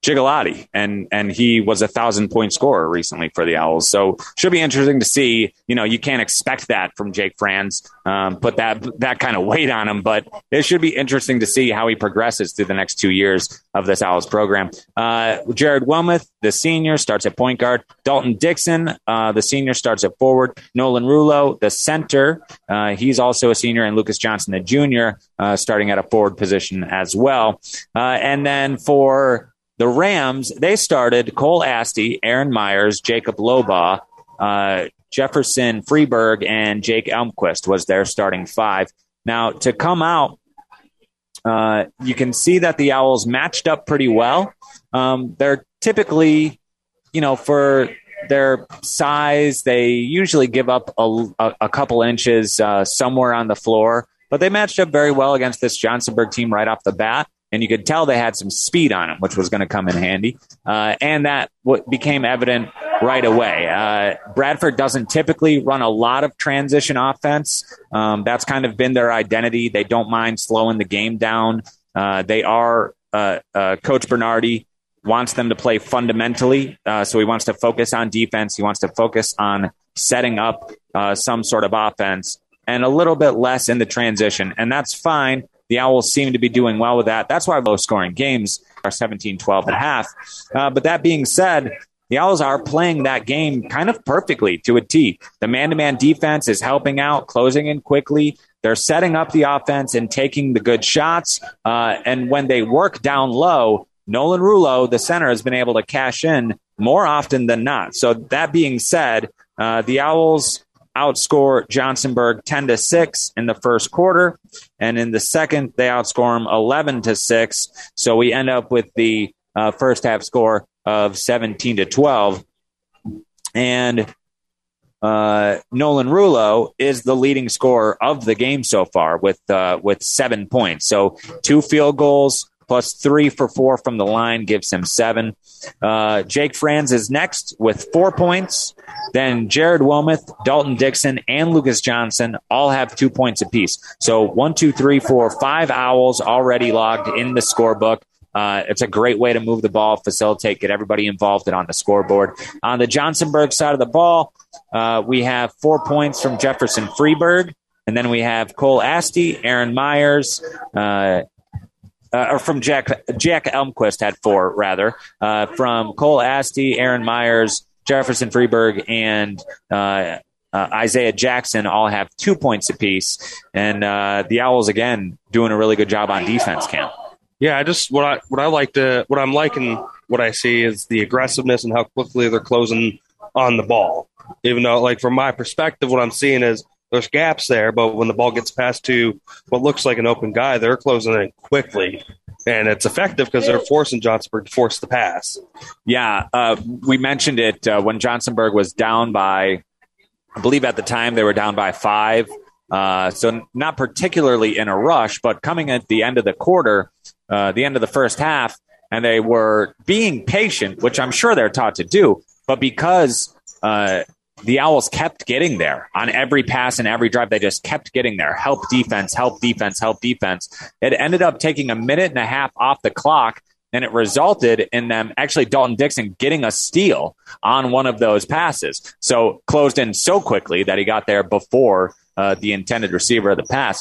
Gigalotti, and and he was a thousand point scorer recently for the Owls. So should be interesting to see. You know, you can't expect that from Jake Franz, um, put that that kind of weight on him. But it should be interesting to see how he progresses through the next two years of this Owls program. Uh, Jared Wilmoth, the senior, starts at point guard. Dalton Dixon, uh, the senior, starts at forward. Nolan Rulo, the center, uh, he's also a senior, and Lucas Johnson, the junior, uh, starting at a forward position as well. Uh, and then for the Rams, they started Cole Asti, Aaron Myers, Jacob Lobaugh, uh, Jefferson Freeberg, and Jake Elmquist was their starting five. Now, to come out, uh, you can see that the Owls matched up pretty well. Um, they're typically, you know, for their size, they usually give up a, a, a couple inches uh, somewhere on the floor, but they matched up very well against this Johnsonburg team right off the bat. And you could tell they had some speed on them, which was going to come in handy. Uh, and that w- became evident right away. Uh, Bradford doesn't typically run a lot of transition offense. Um, that's kind of been their identity. They don't mind slowing the game down. Uh, they are, uh, uh, Coach Bernardi wants them to play fundamentally. Uh, so he wants to focus on defense. He wants to focus on setting up uh, some sort of offense and a little bit less in the transition. And that's fine. The Owls seem to be doing well with that. That's why low-scoring games are seventeen twelve and a half. Uh, but that being said, the Owls are playing that game kind of perfectly to a T. The man-to-man defense is helping out, closing in quickly. They're setting up the offense and taking the good shots. Uh, and when they work down low, Nolan Rulo, the center, has been able to cash in more often than not. So that being said, uh, the Owls outscore Johnsonburg ten to six in the first quarter, and in the second they outscore them eleven to six. So we end up with the uh, first half score of seventeen to twelve, and uh, Nolan Rulo is the leading scorer of the game so far with uh, with seven points. So two field goals plus three for four from the line gives him seven. Uh, Jake Franz is next with four points. Then Jared Wilmoth, Dalton Dixon, and Lucas Johnson all have two points apiece. So one, two, three, four, five Owls already logged in the scorebook. Uh, it's a great way to move the ball, facilitate, get everybody involved and on the scoreboard. On the Johnsonburg side of the ball, uh, we have four points from Jefferson Freeberg, and then we have Cole Asti, Aaron Myers, uh, Uh, or from Jack Jack Elmquist had four, rather. Uh, from Cole Asti, Aaron Myers, Jefferson Freeberg, and uh, uh, Isaiah Jackson all have two points apiece. And uh, the Owls, again, doing a really good job on defense, Cam. Yeah, I just what I what I like to what I'm liking what I see is the aggressiveness and how quickly they're closing on the ball. Even though, like, from my perspective, what I'm seeing is there's gaps there, but when the ball gets passed to what looks like an open guy, they're closing it quickly. And it's effective because they're forcing Johnsonburg to force the pass. Yeah, uh, we mentioned it uh, when Johnsonburg was down by, I believe at the time they were down by five. Uh, so not particularly in a rush, but coming at the end of the quarter, uh, the end of the first half, and they were being patient, which I'm sure they're taught to do. But because uh, the Owls kept getting there on every pass and every drive, they just kept getting there. Help defense, help defense, help defense. It ended up taking a minute and a half off the clock, and it resulted in them actually Dalton Dixon getting a steal on one of those passes. So closed in so quickly that he got there before uh, the intended receiver of the pass.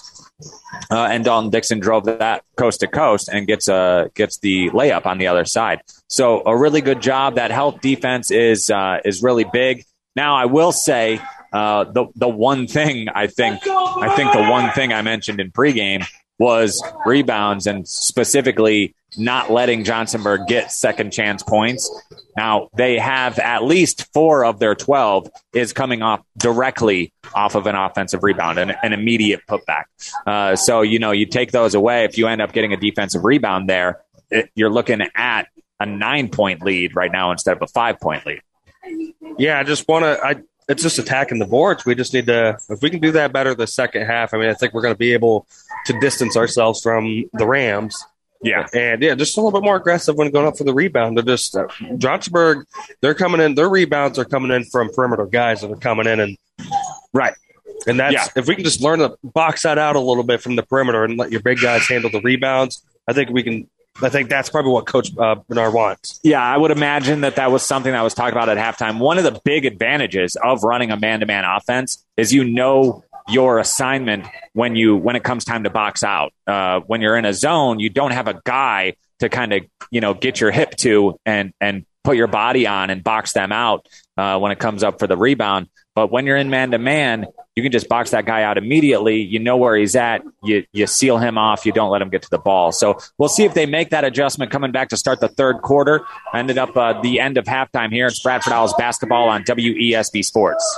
Uh, and Dalton Dixon drove that coast to coast and gets a, gets the layup on the other side. So a really good job. That help defense is uh, is really big. Now, I will say uh, the the one thing I think I think the one thing I mentioned in pregame was rebounds, and specifically not letting Johnsonburg get second chance points. Now, they have at least four of their twelve is coming off directly off of an offensive rebound, an, an immediate putback. Uh, so, you know, you take those away. If you end up getting a defensive rebound there, it, you're looking at a nine-point lead right now instead of a five-point lead. Yeah, I just want to – I it's just attacking the boards. We just need to – if we can do that better the second half, I mean, I think we're going to be able to distance ourselves from the Rams. Yeah. And, yeah, just a little bit more aggressive when going up for the rebound. They're just uh, – Johnsonburg, they're coming in – their rebounds are coming in from perimeter guys that are coming in. and Right. And that's yeah. if we can just learn to box that out a little bit from the perimeter and let your big guys handle the rebounds, I think we can I think that's probably what Coach uh, Bernard wants. Yeah, I would imagine that that was something that was talked about at halftime. One of the big advantages of running a man-to-man offense is you know your assignment when you when it comes time to box out. Uh, when you're in a zone, you don't have a guy to kind of you know get your hip to and and put your body on and box them out uh, when it comes up for the rebound. But when you're in man-to-man, you can just box that guy out immediately. You know where he's at. You you seal him off. You don't let him get to the ball. So we'll see if they make that adjustment coming back to start the third quarter. Ended up uh, the end of halftime here. It's Bradford Owls basketball on W E S B Sports.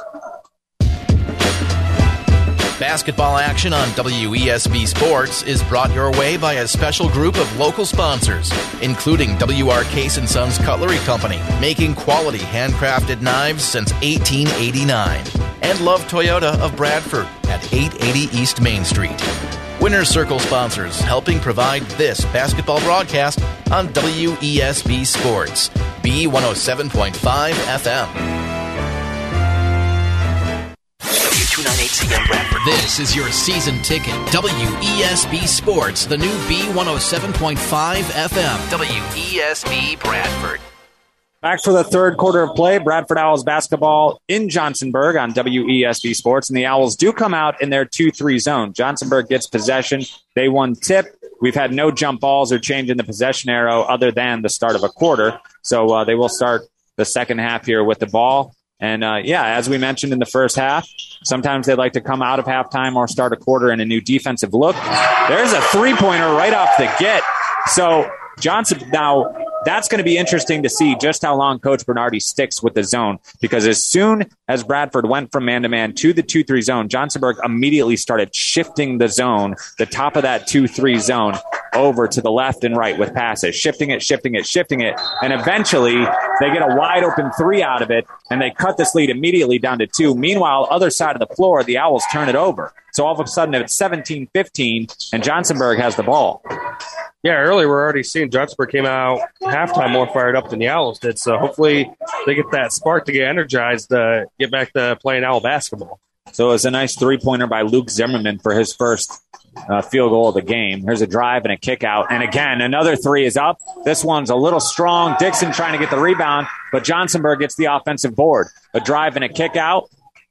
Basketball action on W E S B Sports is brought your way by a special group of local sponsors, including W R Case and Sons Cutlery Company, making quality handcrafted knives since eighteen eighty-nine, and Love Toyota of Bradford at eight eighty East Main Street. Winner's Circle sponsors, helping provide this basketball broadcast on W E S B Sports, B one oh seven point five F M. two ninety-eight C M Bradford. This is your season ticket. W E S B Sports, the new B one oh seven point five F M. W E S B Bradford. Back for the third quarter of play, Bradford Owls basketball in Johnsonburg on W E S B Sports. And the Owls do come out in their two three zone. Johnsonburg gets possession. They won tip. We've had no jump balls or change in the possession arrow other than the start of a quarter. So uh, they will start the second half here with the ball. And, uh, yeah, as we mentioned in the first half, sometimes they like to come out of halftime or start a quarter in a new defensive look. There's a three-pointer right off the get. So Johnson, now that's going to be interesting to see just how long Coach Bernardi sticks with the zone, because as soon as Bradford went from man-to-man to the two three zone, Johnsonburg immediately started shifting the zone, the top of that two three zone, over to the left and right with passes, shifting it, shifting it, shifting it, and eventually they get a wide-open three out of it, and they cut this lead immediately down to two. Meanwhile, other side of the floor, the Owls turn it over. So all of a sudden it's seventeen fifteen, and Johnsonburg has the ball. Yeah, earlier we're already seeing Johnsonburg came out halftime more fired up than the Owls did. So hopefully they get that spark to get energized, to get back to playing Owl basketball. So it was a nice three-pointer by Luke Zimmerman for his first uh, field goal of the game. Here's a drive and a kick out. And again, another three is up. This one's a little strong. Dixon trying to get the rebound, but Johnsonburg gets the offensive board. A drive and a kick out.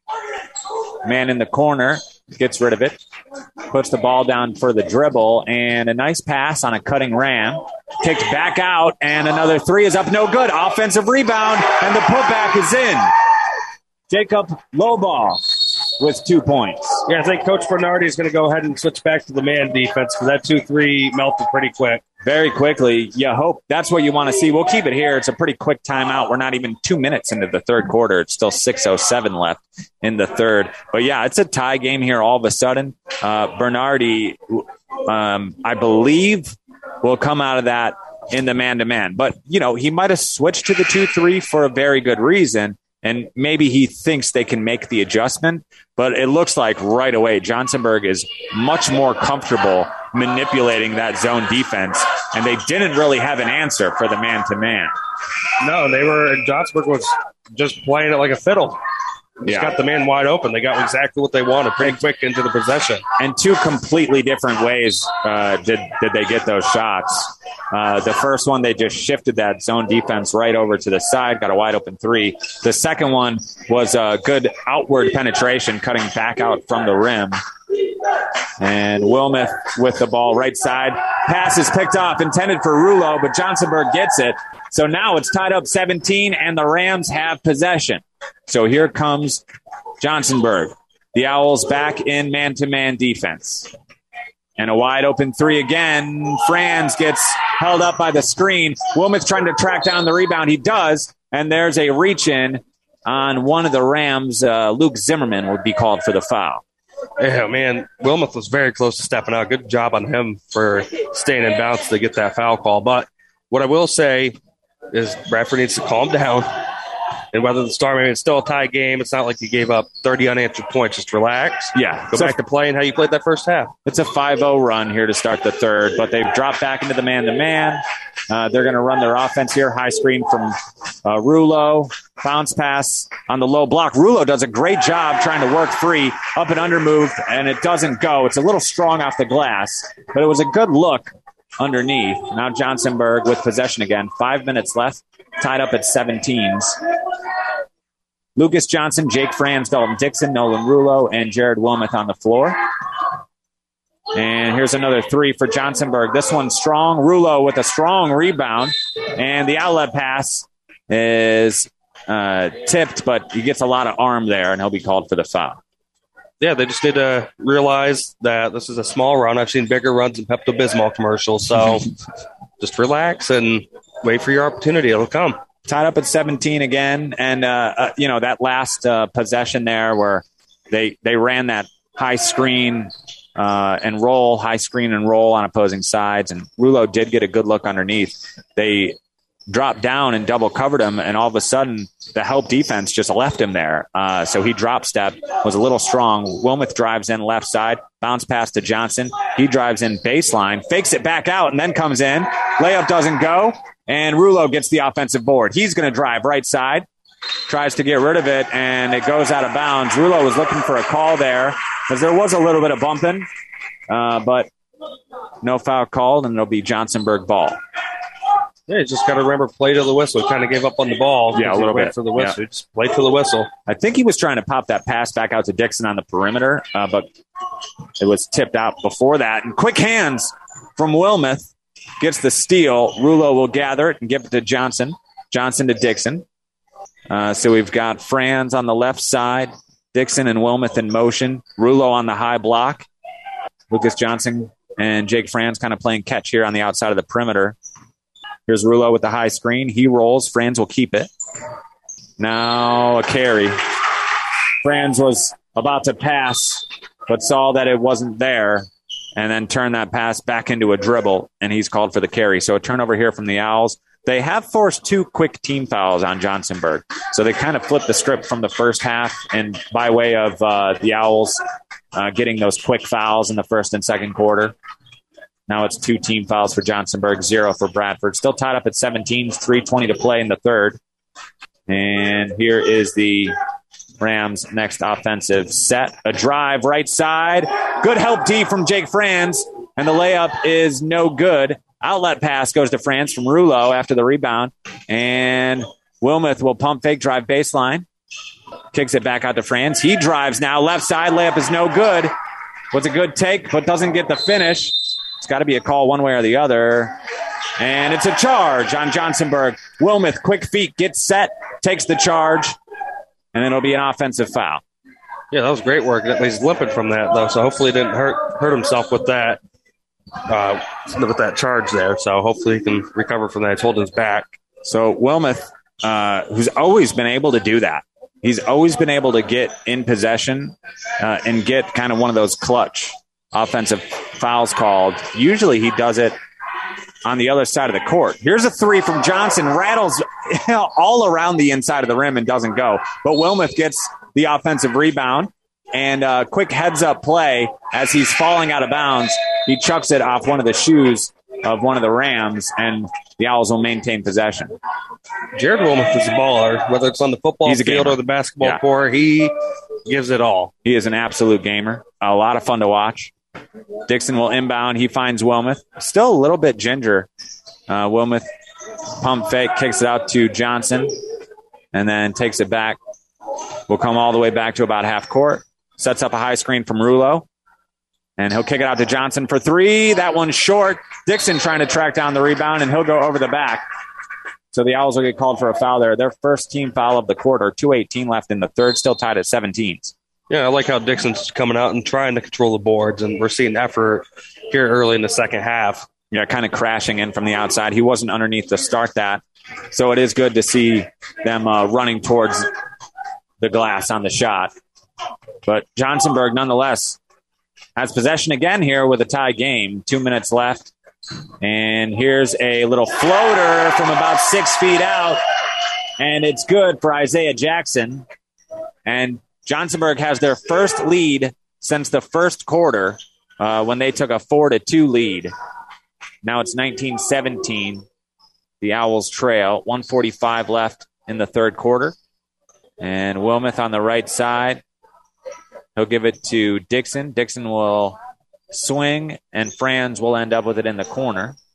Man in the corner gets rid of it, puts the ball down for the dribble, and a nice pass on a cutting ram. Kicked back out, and another three is up. No good. Offensive rebound, and the putback is in. Jacob Lowball with two points. Yeah, I think Coach Bernardi is going to go ahead and switch back to the man defense, because that two three melted pretty quick. Very quickly. You hope that's what you want to see. We'll keep it here. It's a pretty quick timeout. We're not even two minutes into the third quarter. It's still six oh seven left in the third. But, yeah, it's a tie game here all of a sudden. Uh, Bernardi, um, I believe, will come out of that in the man-to-man. But, you know, he might have switched to the two three for a very good reason. And maybe he thinks they can make the adjustment, but it looks like right away Johnsonburg is much more comfortable manipulating that zone defense, and they didn't really have an answer for the man-to-man. No, they were – Johnsonburg was just playing it like a fiddle. Just yeah. got the man wide open. They got exactly what they wanted pretty quick into the possession. And two completely different ways uh, did, did they get those shots. Uh, the first one, they just shifted that zone defense right over to the side, got a wide open three. The second one was a good outward penetration, cutting back out from the rim. And Wilmoth with the ball right side. Pass is picked off, intended for Rulo, but Johnsonburg gets it. So now it's tied up seventeen, and the Rams have possession. So here comes Johnsonburg. The Owls back in man-to-man defense. And a wide open three again. Franz gets held up by the screen. Wilmoth's trying to track down the rebound. He does. And there's a reach-in on one of the Rams. Uh, Luke Zimmerman would be called for the foul. Yeah, man, Wilmoth was very close to stepping out. Good job on him for staying in bounds to get that foul call. But what I will say is Bradford needs to calm down. And whether the Star, maybe it's still a tie game, it's not like you gave up thirty unanswered points. Just relax. Yeah. Go so back to playing how you played that first half. It's a five oh run here to start the third, but they've dropped back into the man-to-man. Uh, they're going to run their offense here. High screen from uh, Rulo. Bounce pass on the low block. Rulo does a great job trying to work free. Up and under move, and it doesn't go. It's a little strong off the glass, but it was a good look underneath. Now Johnsonburg with possession again. Five minutes left, tied up at seventeens. Lucas Johnson, Jake Franz, Dalton Dixon, Nolan Rulo, and Jared Wilmoth on the floor. And here's another three for Johnsonburg. This one strong. Rulo with a strong rebound. And the outlet pass is uh, tipped, but he gets a lot of arm there, and he'll be called for the foul. Yeah, they just need to realize that this is a small run. I've seen bigger runs in Pepto-Bismol commercials, so just relax and wait for your opportunity. It'll come. Tied up at seventeen again, and, uh, uh, you know, that last uh, possession there where they they ran that high screen uh, and roll, high screen and roll on opposing sides, and Rulo did get a good look underneath. They dropped down and double covered him, and all of a sudden the help defense just left him there. Uh, so he drop step, was a little strong. Wilmoth drives in left side, bounce pass to Johnson. He drives in baseline, fakes it back out, and then comes in. Layup doesn't go, and Rulo gets the offensive board. He's going to drive right side, tries to get rid of it, and it goes out of bounds. Rulo was looking for a call there because there was a little bit of bumping, uh, but no foul called, and it'll be Johnsonburg ball. Yeah, you just got to remember, play to the whistle. He kind of gave up on the ball. Yeah, a little bit. For the whistle. Yeah. Just play to the whistle. I think he was trying to pop that pass back out to Dixon on the perimeter, uh, but it was tipped out before that. And quick hands from Wilmoth gets the steal. Rulo will gather it and give it to Johnson. Johnson to Dixon. Uh, so we've got Franz on the left side, Dixon and Wilmoth in motion. Rulo on the high block. Lucas Johnson and Jake Franz kind of playing catch here on the outside of the perimeter. Here's Rulo with the high screen. He rolls. Franz will keep it. Now a carry. Franz was about to pass, but saw that it wasn't there, and then turned that pass back into a dribble, and he's called for the carry. So a turnover here from the Owls. They have forced two quick team fouls on Johnsonburg. So they kind of flipped the script from the first half, and by way of uh, the Owls uh, getting those quick fouls in the first and second quarter. Now it's two team fouls for Johnsonburg, zero for Bradford. Still tied up at seventeen, three twenty to play in the third. And here is the Rams' next offensive set. A drive right side. Good help D from Jake Franz. And the layup is no good. Outlet pass goes to Franz from Rulo after the rebound. And Wilmoth will pump fake drive baseline. Kicks it back out to Franz. He drives now left side. Layup is no good. Was a good take, but doesn't get the finish. It's got to be a call one way or the other. And it's a charge on Johnsonburg. Wilmoth, quick feet, gets set, takes the charge, and then it'll be an offensive foul. Yeah, that was great work. He's limping from that, though, so hopefully he didn't hurt hurt himself with that uh, with that charge there. So hopefully he can recover from that. He's holding his back. So Wilmoth, uh, who's always been able to do that, he's always been able to get in possession uh, and get kind of one of those clutch offensive fouls called. Usually he does it on the other side of the court. Here's a three from Johnson. Rattles all around the inside of the rim and doesn't go. But Wilmoth gets the offensive rebound. And a quick heads-up play as he's falling out of bounds. He chucks it off one of the shoes of one of the Rams, and the Owls will maintain possession. Jared Wilmoth is a baller, whether it's on the football He's a field gamer. or the basketball Yeah. court. He gives it all. He is an absolute gamer. A lot of fun to watch. Dixon will inbound. He finds Wilmoth. Still a little bit ginger. Uh, Wilmoth pump fake, kicks it out to Johnson, and then takes it back. Will come all the way back to about half court. Sets up a high screen from Rulo. And he'll kick it out to Johnson for three. That one's short. Dixon trying to track down the rebound, and he'll go over the back. So the Owls will get called for a foul there. Their first team foul of the quarter. two eighteen left in the third, still tied at seventeen. Yeah, I like how Dixon's coming out and trying to control the boards, and we're seeing effort here early in the second half. Yeah, kind of crashing in from the outside. He wasn't underneath to start that. So it is good to see them uh, running towards the glass on the shot. But Johnsonburg, nonetheless, has possession again here with a tie game. Two minutes left. And here's a little floater from about six feet out. And it's good for Isaiah Jackson. And Johnsonburg has their first lead since the first quarter uh, when they took a four to two lead. Now it's nineteen seventeen. The Owls trail. one forty-five left in the third quarter. And Wilmoth on the right side. He'll give it to Dixon. Dixon will swing, and Franz will end up with it in the corner.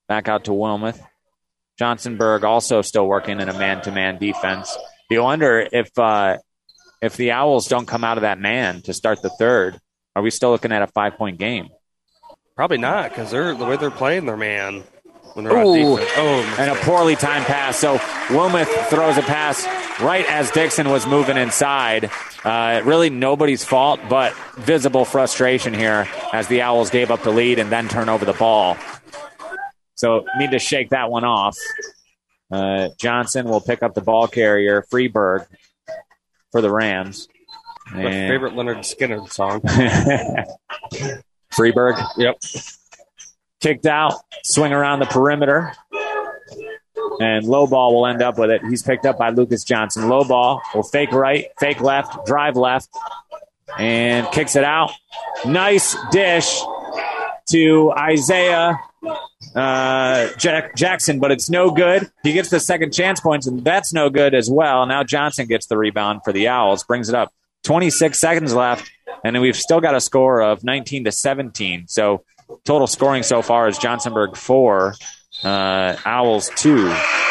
back out to Wilmoth. Johnsonburg also still working in a man-to-man defense. You wonder if uh, if the Owls don't come out of that man to start the third, are we still looking at a five-point game? Probably not, because they're the way they're playing their man when they're Ooh, on defense. Oh, and a poorly timed pass. So Wilmoth throws a pass right as Dixon was moving inside. Uh, really nobody's fault, but visible frustration here as the Owls gave up the lead and then turn over the ball. So need to shake that one off. Uh, Johnson will pick up the ball carrier, Freeberg, for the Rams. My and favorite Leonard Skinner song. Freeberg? Yep. Kicked out, swing around the perimeter, and low ball will end up with it. He's picked up by Lucas Johnson. Low ball will fake right, fake left, drive left, and kicks it out. Nice dish to Isaiah uh, Jack- Jackson, but it's no good. He gets the second chance points, and that's no good as well. Now Johnson gets the rebound for the Owls, brings it up. twenty-six seconds left, and then we've still got a score of nineteen to seventeen. So total scoring so far is Johnsonburg four, uh, Owls two.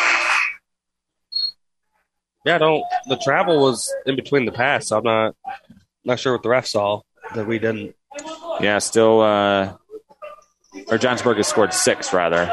Yeah, don't. The travel was in between the pass. So I'm not not sure what the ref saw that we didn't. Yeah, still. Uh, or Johnsonburg has scored six, rather.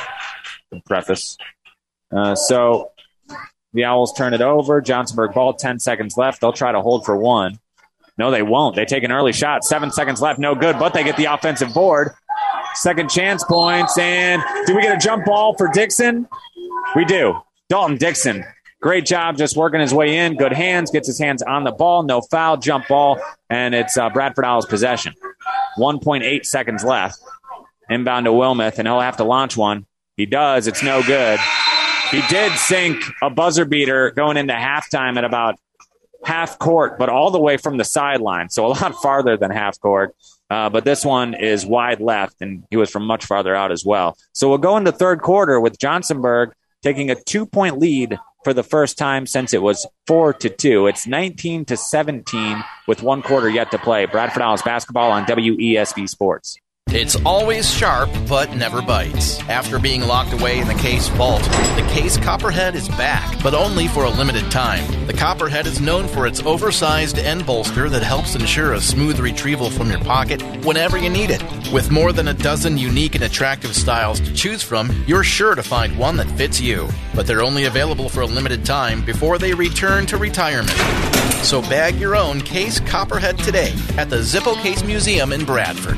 Preface. Uh, so the Owls turn it over. Johnsonburg ball, ten seconds left. They'll try to hold for one. No, they won't. They take an early shot. Seven seconds left. No good, but they get the offensive board. Second chance points. And do we get a jump ball for Dixon? We do. Dalton Dixon. Great job just working his way in. Good hands. Gets his hands on the ball. No foul. Jump ball. And it's uh, Bradford Owls possession. one point eight seconds left. Inbound to Wilmoth, and he'll have to launch one. He does. It's no good. He did sink a buzzer beater going into halftime at about half court, but all the way from the sideline, so a lot farther than half court. Uh, but this one is wide left, and he was from much farther out as well. So we'll go into third quarter with Johnsonburg taking a two-point lead for the first time since it was four to two. It's nineteen to seventeen with one quarter yet to play. Bradford Owls basketball on W E S B Sports. It's always sharp, but never bites. After being locked away in the Case vault, the Case Copperhead is back, but only for a limited time. The Copperhead is known for its oversized end bolster that helps ensure a smooth retrieval from your pocket whenever you need it. With more than a dozen unique and attractive styles to choose from, you're sure to find one that fits you. But they're only available for a limited time before they return to retirement. So bag your own Case Copperhead today at the Zippo Case Museum in Bradford.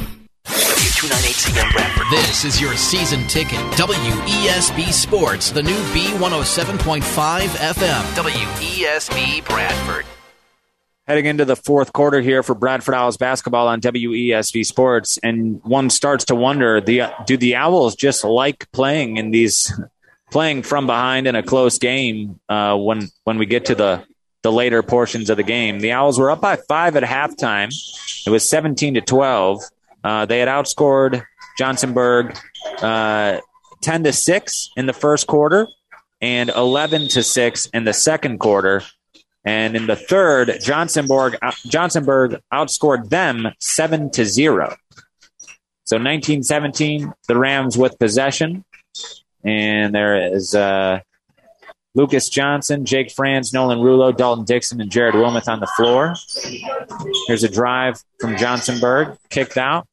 W two ninety-eight C M Bradford. This is your season ticket. W E S B Sports, the new B one oh seven point five F M. W E S B Bradford. Heading into the fourth quarter here for Bradford Owls basketball on W E S B Sports, and one starts to wonder: the do the Owls just like playing in these, playing from behind in a close game uh, when when we get to the the later portions of the game? The Owls were up by five at halftime. It was seventeen to twelve. Uh, they had outscored Johnsonburg uh, ten to six in the first quarter and eleven to six in the second quarter. And in the third, Johnsonburg Johnsonburg outscored them seven to zero. So nineteen seventeen, the Rams with possession. And there is uh, Lucas Johnson, Jake Franz, Nolan Rulo, Dalton Dixon, and Jared Wilmoth on the floor. Here's a drive from Johnsonburg, kicked out.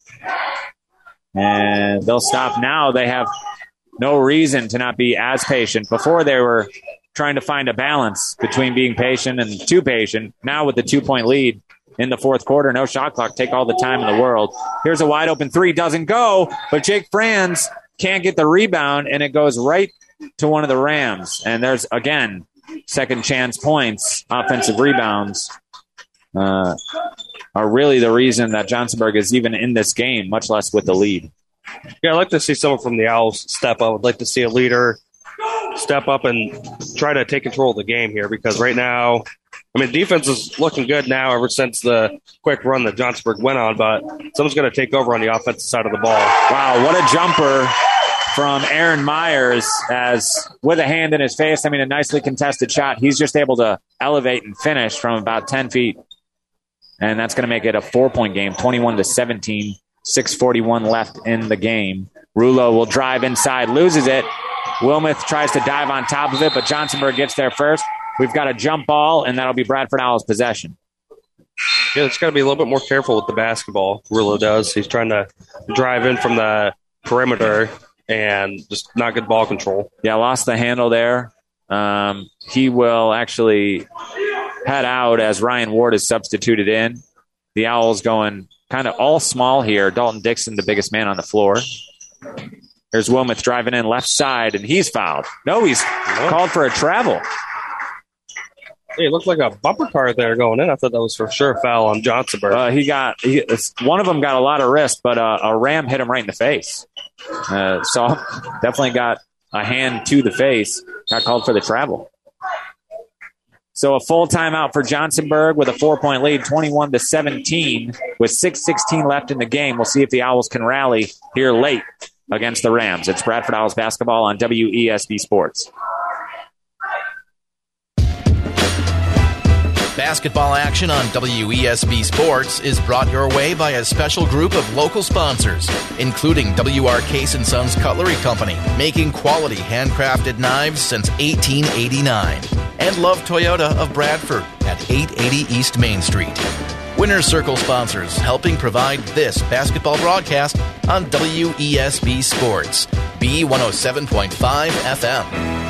And they'll stop now. They have no reason to not be as patient. Before they were trying to find a balance between being patient and too patient. Now with the two-point lead in the fourth quarter, no shot clock, take all the time in the world. Here's a wide-open three, doesn't go, but Jake Franz can't get the rebound, and it goes right to one of the Rams. And there's, again, second chance points, offensive rebounds uh, are really the reason that Johnsonburg is even in this game, much less with the lead. Yeah, I'd like to see someone from the Owls step up. I'd like to see a leader step up and try to take control of the game here, because right now, I mean, defense is looking good now ever since the quick run that Johnsonburg went on, but someone's going to take over on the offensive side of the ball. Wow, what a jumper from Aaron Myers, as with a hand in his face. I mean, a nicely contested shot. He's just able to elevate and finish from about ten feet. And that's going to make it a four-point game, twenty-one to seventeen. six forty-one left in the game. Rulo will drive inside, loses it. Wilmoth tries to dive on top of it, but Johnsonburg gets there first. We've got a jump ball, and that'll be Bradford Owls' possession. Yeah, it's got to be a little bit more careful with the basketball. Rulo does. He's trying to drive in from the perimeter and just not good ball control. Yeah, lost the handle there. Um, he will actually head out as Ryan Ward is substituted in. The Owls going kind of all small here. Dalton Dixon, the biggest man on the floor. There's Wilmoth driving in left side, and he's fouled. No, he's oh. called for a travel. Hey, it looked like a bumper car there going in. I thought that was for sure a foul on Johnsonburg. Uh, he got he, one of them got a lot of wrist, but uh, a ram hit him right in the face. Uh, so definitely got a hand to the face. Got called for the travel. So a full timeout for Johnsonburg with a four-point lead, twenty-one to seventeen, with six sixteen left in the game. We'll see if the Owls can rally here late against the Rams. It's Bradford Owls basketball on W E S B Sports. Basketball action on W E S B Sports is brought your way by a special group of local sponsors, including W R Case and Sons Cutlery Company, making quality handcrafted knives since eighteen eighty-nine, and Love Toyota of Bradford at eight eighty East Main Street. Winner's Circle sponsors helping provide this basketball broadcast on W E S B Sports, B one oh seven point five F M.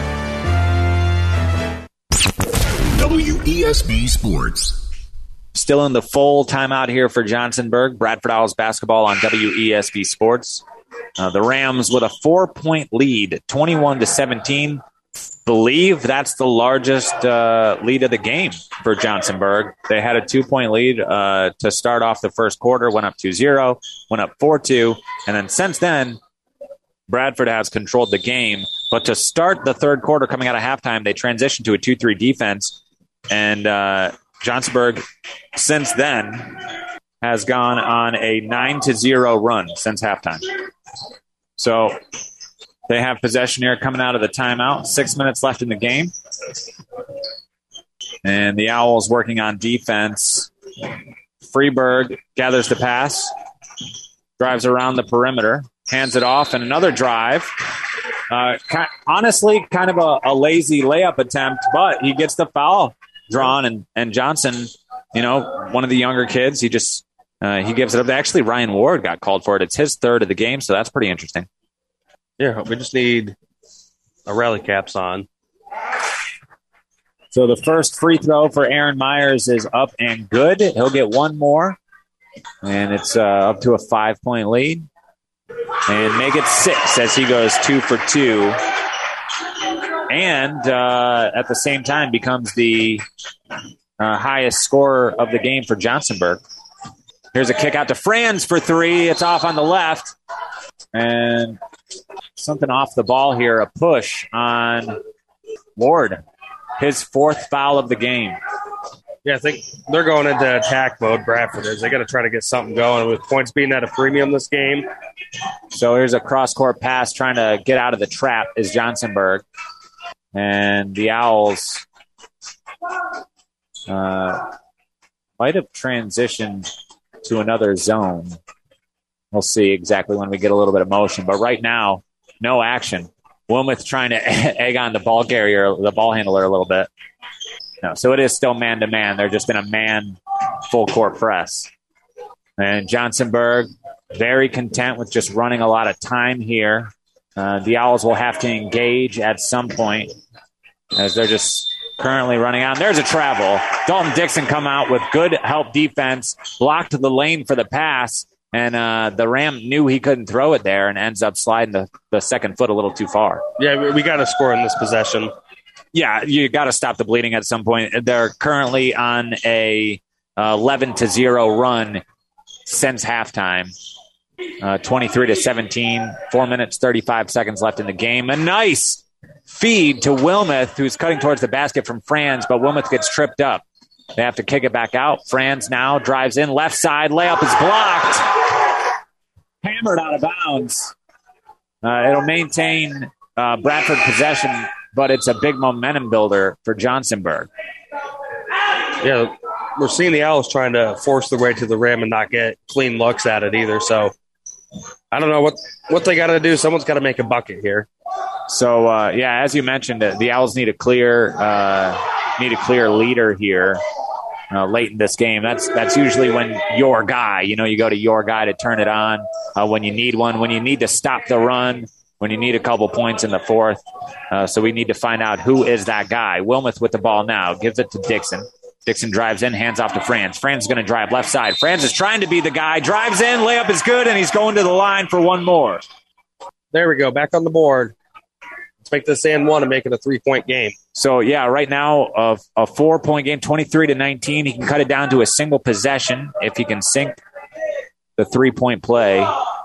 W E S B Sports. Still in the full timeout here for Johnsonburg. Bradford Owls basketball on W E S B Sports. Uh, the Rams with a four-point lead, twenty-one to seventeen. Believe that's the largest uh, lead of the game for Johnsonburg. They had a two-point lead uh, to start off the first quarter, went up two zero, went up four two, and then since then, Bradford has controlled the game. But to start the third quarter coming out of halftime, they transitioned to a two three defense. And uh, Johnsonburg, since then, has gone on a nine to zero run since halftime. So they have possession here coming out of the timeout. Six minutes left in the game. And the Owls working on defense. Freeberg gathers the pass, drives around the perimeter, hands it off, and another drive. Uh, honestly, kind of a, a lazy layup attempt, but he gets the foul drawn, and, and Johnson, you know, one of the younger kids, he just uh, he gives it up. Actually, Ryan Ward got called for it. It's his third of the game, so that's pretty interesting. Yeah, we just need a rally caps on. So the first free throw for Aaron Myers is up and good. He'll get one more, and it's uh, up to a five-point lead. And make it six as he goes two for two. And uh, at the same time becomes the uh, highest scorer of the game for Johnsonburg. Here's a kick out to Franz for three. It's off on the left. And something off the ball here, a push on Ward. His fourth foul of the game. Yeah, I think they're going into attack mode, Bradford is. They got to try to get something going with points being at a premium this game. So here's a cross-court pass trying to get out of the trap is Johnsonburg. And the Owls uh, might have transitioned to another zone. We'll see exactly when we get a little bit of motion. But right now, no action. Wilmoth trying to egg on the ball carrier, the ball handler a little bit. No, so it is still man-to-man. They're just in a man full-court press. And Johnsonburg, very content with just running a lot of time here. Uh, the Owls will have to engage at some point as they're just currently running out. There's a travel. Dalton Dixon come out with good help defense, blocked the lane for the pass, and uh, the Ram knew he couldn't throw it there and ends up sliding the, the second foot a little too far. Yeah, we got to score in this possession. Yeah, you got to stop the bleeding at some point. They're currently on a uh, eleven to zero run since halftime. Uh, twenty-three to seventeen, four minutes, thirty-five seconds left in the game. A nice feed to Wilmoth, who's cutting towards the basket from Franz, but Wilmoth gets tripped up. They have to kick it back out. Franz now drives in left side. Layup is blocked. Hammered out of bounds. Uh, it'll maintain uh, Bradford possession, but it's a big momentum builder for Johnsonburg. Yeah, we're seeing the Owls trying to force their way to the rim and not get clean looks at it either. So I don't know what, what they got to do. Someone's got to make a bucket here. So, uh, yeah, as you mentioned, the Owls need a clear uh, need a clear leader here uh, late in this game. That's that's usually when your guy, you know, you go to your guy to turn it on uh, when you need one, when you need to stop the run, when you need a couple points in the fourth. Uh, so we need to find out who is that guy. Wilmoth with the ball now, gives it to Dixon. Dixon drives in, hands off to Franz. Franz is going to drive left side. Franz is trying to be the guy, drives in, layup is good, and he's going to the line for one more. There we go, back on the board. Let's make this and one and make it a three-point game. So, yeah, right now, a, a four-point game, twenty-three to nineteen. He can cut it down to a single possession if he can sink the three-point play.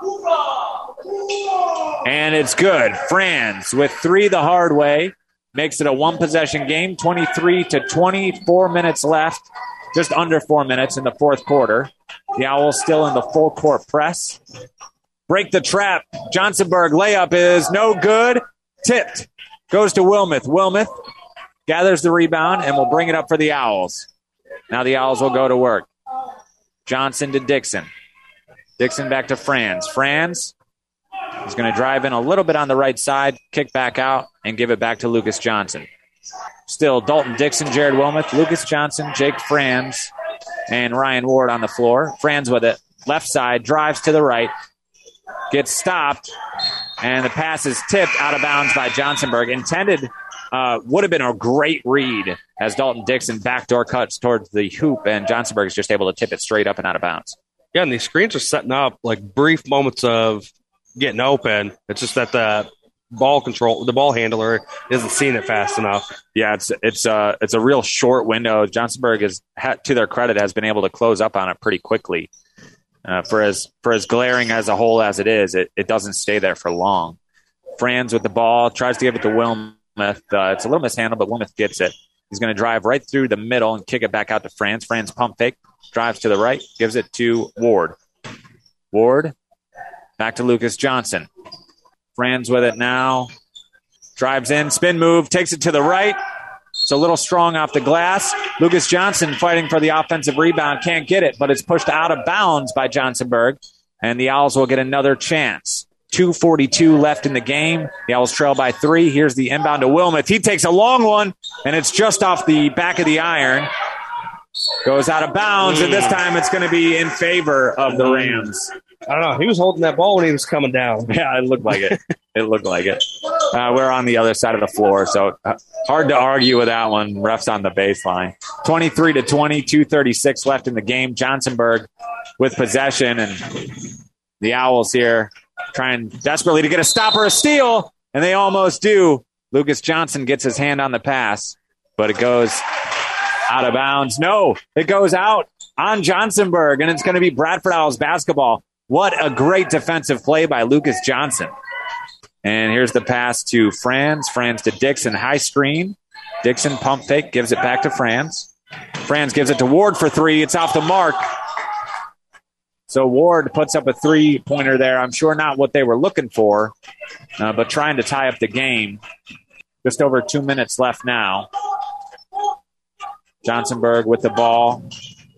And it's good. Franz with three the hard way. Makes it a one-possession game, twenty-three to twenty, four minutes left, just under four minutes in the fourth quarter. The Owls still in the full-court press. Break the trap. Johnsonburg layup is no good. Tipped. Goes to Wilmoth. Wilmoth gathers the rebound and will bring it up for the Owls. Now the Owls will go to work. Johnson to Dixon. Dixon back to Franz. Franz is going to drive in a little bit on the right side, kick back out, and give it back to Lucas Johnson. Still Dalton Dixon, Jared Wilmoth, Lucas Johnson, Jake Franz, and Ryan Ward on the floor. Franz with it. Left side, drives to the right, gets stopped, and the pass is tipped out of bounds by Johnsonburg. Intended, uh, would have been a great read as Dalton Dixon backdoor cuts towards the hoop, and Johnsonburg is just able to tip it straight up and out of bounds. Yeah, and these screens are setting up like brief moments of getting open. It's just that the ball control, the ball handler isn't seeing it fast enough. Yeah, it's it's uh it's a real short window. Johnsonburg is, to their credit, has been able to close up on it pretty quickly. Uh, for as for as glaring as a hole as it is, it, it doesn't stay there for long. Franz with the ball, tries to give it to Wilmoth. Uh, it's a little mishandled, but Wilmoth gets it. He's going to drive right through the middle and kick it back out to Franz. Franz pump fake, drives to the right, gives it to Ward. Ward, back to Lucas Johnson. Franz with it now. Drives in, spin move, takes it to the right. It's a little strong off the glass. Lucas Johnson fighting for the offensive rebound. Can't get it, but it's pushed out of bounds by Johnsonburg. And the Owls will get another chance. two forty-two left in the game. The Owls trail by three. Here's the inbound to Wilmoth. He takes a long one, and it's just off the back of the iron. Goes out of bounds, and this time it's going to be in favor of the Rams. I don't know. He was holding that ball when he was coming down. Yeah, it looked like it. It looked like it. Uh, we're on the other side of the floor, so uh, hard to argue with that one. Refs on the baseline. twenty-three to twenty, two thirty-six left in the game. Johnsonburg with possession, and the Owls here trying desperately to get a stop or a steal, and they almost do. Lucas Johnson gets his hand on the pass, but it goes out of bounds. No, it goes out on Johnsonburg, and it's going to be Bradford Owls basketball. What a great defensive play by Lucas Johnson. And here's the pass to Franz. Franz to Dixon. High screen. Dixon pump fake. Gives it back to Franz. Franz gives it to Ward for three. It's off the mark. So Ward puts up a three-pointer there. I'm sure not what they were looking for, uh, but trying to tie up the game. Just over two minutes left now. Johnsonburg with the ball.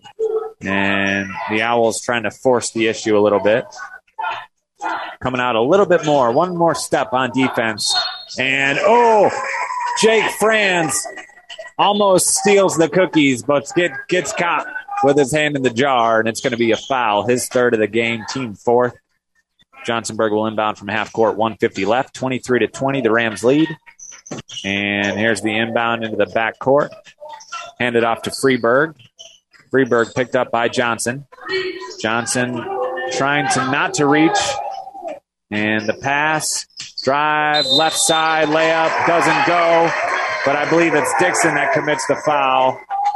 And the Owls trying to force the issue a little bit. Coming out a little bit more. One more step on defense. And, oh, Jake Franz almost steals the cookies, but get, gets caught with his hand in the jar, and it's going to be a foul. His third of the game, team fourth. Johnsonburg will inbound from half court, one fifty left. twenty-three to twenty, the Rams lead. And here's the inbound into the back court. Handed off to Freeberg. Freeberg picked up by Johnson. Johnson trying to not to reach. And the pass, drive, left side, layup, doesn't go. But I believe it's Dixon that commits the foul.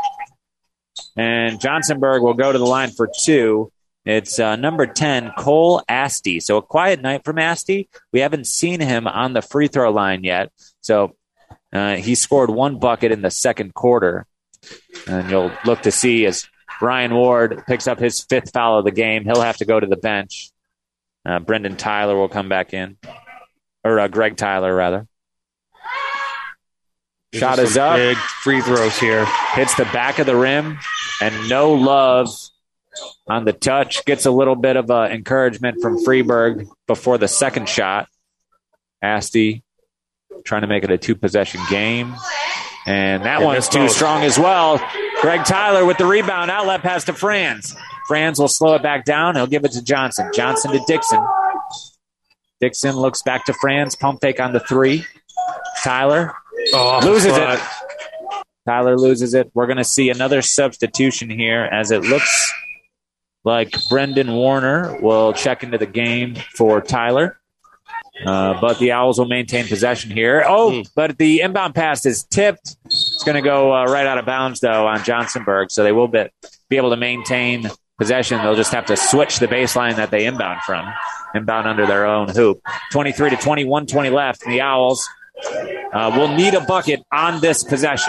And Johnsonburg will go to the line for two. It's uh, number ten, Cole Asti. So a quiet night from Asti. We haven't seen him on the free throw line yet. So uh, he scored one bucket in the second quarter. And you'll look to see as Brian Ward picks up his fifth foul of the game. He'll have to go to the bench. Uh, Brendan Tyler will come back in. Or uh, Greg Tyler, rather. These Shot is up. Big free throws here. Hits the back of the rim. And no love on the touch. Gets a little bit of uh, encouragement from Freeburg before the second shot. Asti trying to make it a two-possession game. And that yeah, one's too both. strong as well. Greg Tyler with the rebound. Outlet pass to Franz. Franz will slow it back down. He'll give it to Johnson. Johnson to Dixon. Dixon looks back to Franz. Pump fake on the three. Tyler oh, loses but. it. Tyler loses it. We're going to see another substitution here as it looks like Brendan Warner will check into the game for Tyler. Uh, but the Owls will maintain possession here. Oh, mm. but the inbound pass is tipped. It's going to go uh, right out of bounds, though, on Johnsonburg. So they will be, be able to maintain possession. They'll just have to switch the baseline that they inbound from. Inbound under their own hoop. twenty-three to twenty, one twenty left. And the Owls uh, will need a bucket on this possession.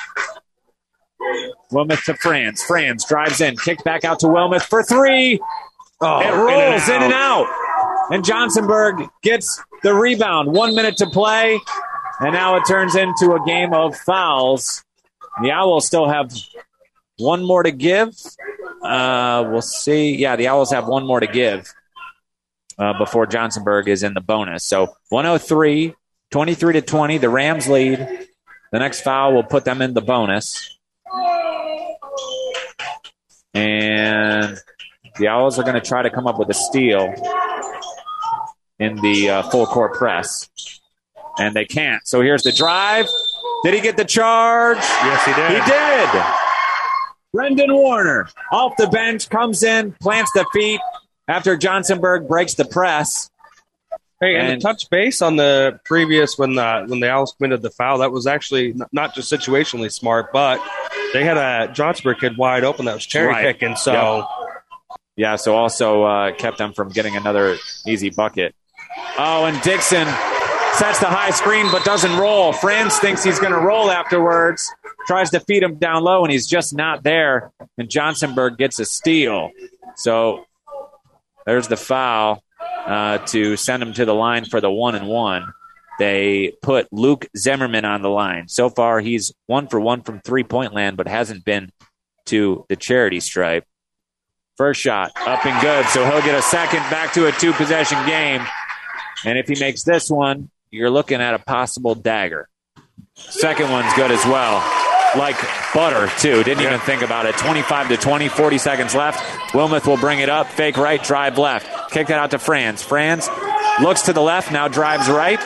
Wilmoth to Franz. Franz drives in. Kicked back out to Wilmoth for three. Oh, it rolls in and, in and out. And Johnsonburg gets the rebound. One minute to play. And now it turns into a game of fouls. The Owls still have one more to give. Uh, we'll see. Yeah, the Owls have one more to give uh, before Johnsonburg is in the bonus. So one oh three, twenty-three to twenty. The Rams lead. The next foul will put them in the bonus. And the Owls are going to try to come up with a steal in the uh, full court press. And they can't. So here's the drive. Did he get the charge? Yes, he did. He did. Brendan Warner off the bench, comes in, plants the feet after Johnsonburg breaks the press. Hey, and, and the touch base on the previous when the, when the Owls committed the foul, that was actually not just situationally smart, but they had a Johnsonburg kid wide open that was cherry right. picking. So, yep. yeah, so also uh, kept them from getting another easy bucket. Oh, and Dixon sets the high screen but doesn't roll. Franz thinks he's going to roll afterwards, tries to feed him down low, and he's just not there. And Johnsonburg gets a steal. So there's the foul uh, to send him to the line for the one and one. They put Luke Zimmerman on the line. So far, he's one for one from three-point land, but hasn't been to the charity stripe. First shot, up and good. So he'll get a second, back to a two-possession game. And if he makes this one, you're looking at a possible dagger. Second one's good as well. Like butter, too. Didn't yeah. even think about it. twenty-five to twenty, forty seconds left. Wilmoth will bring it up. Fake right, drive left. Kick that out to Franz. Franz looks to the left, now drives right.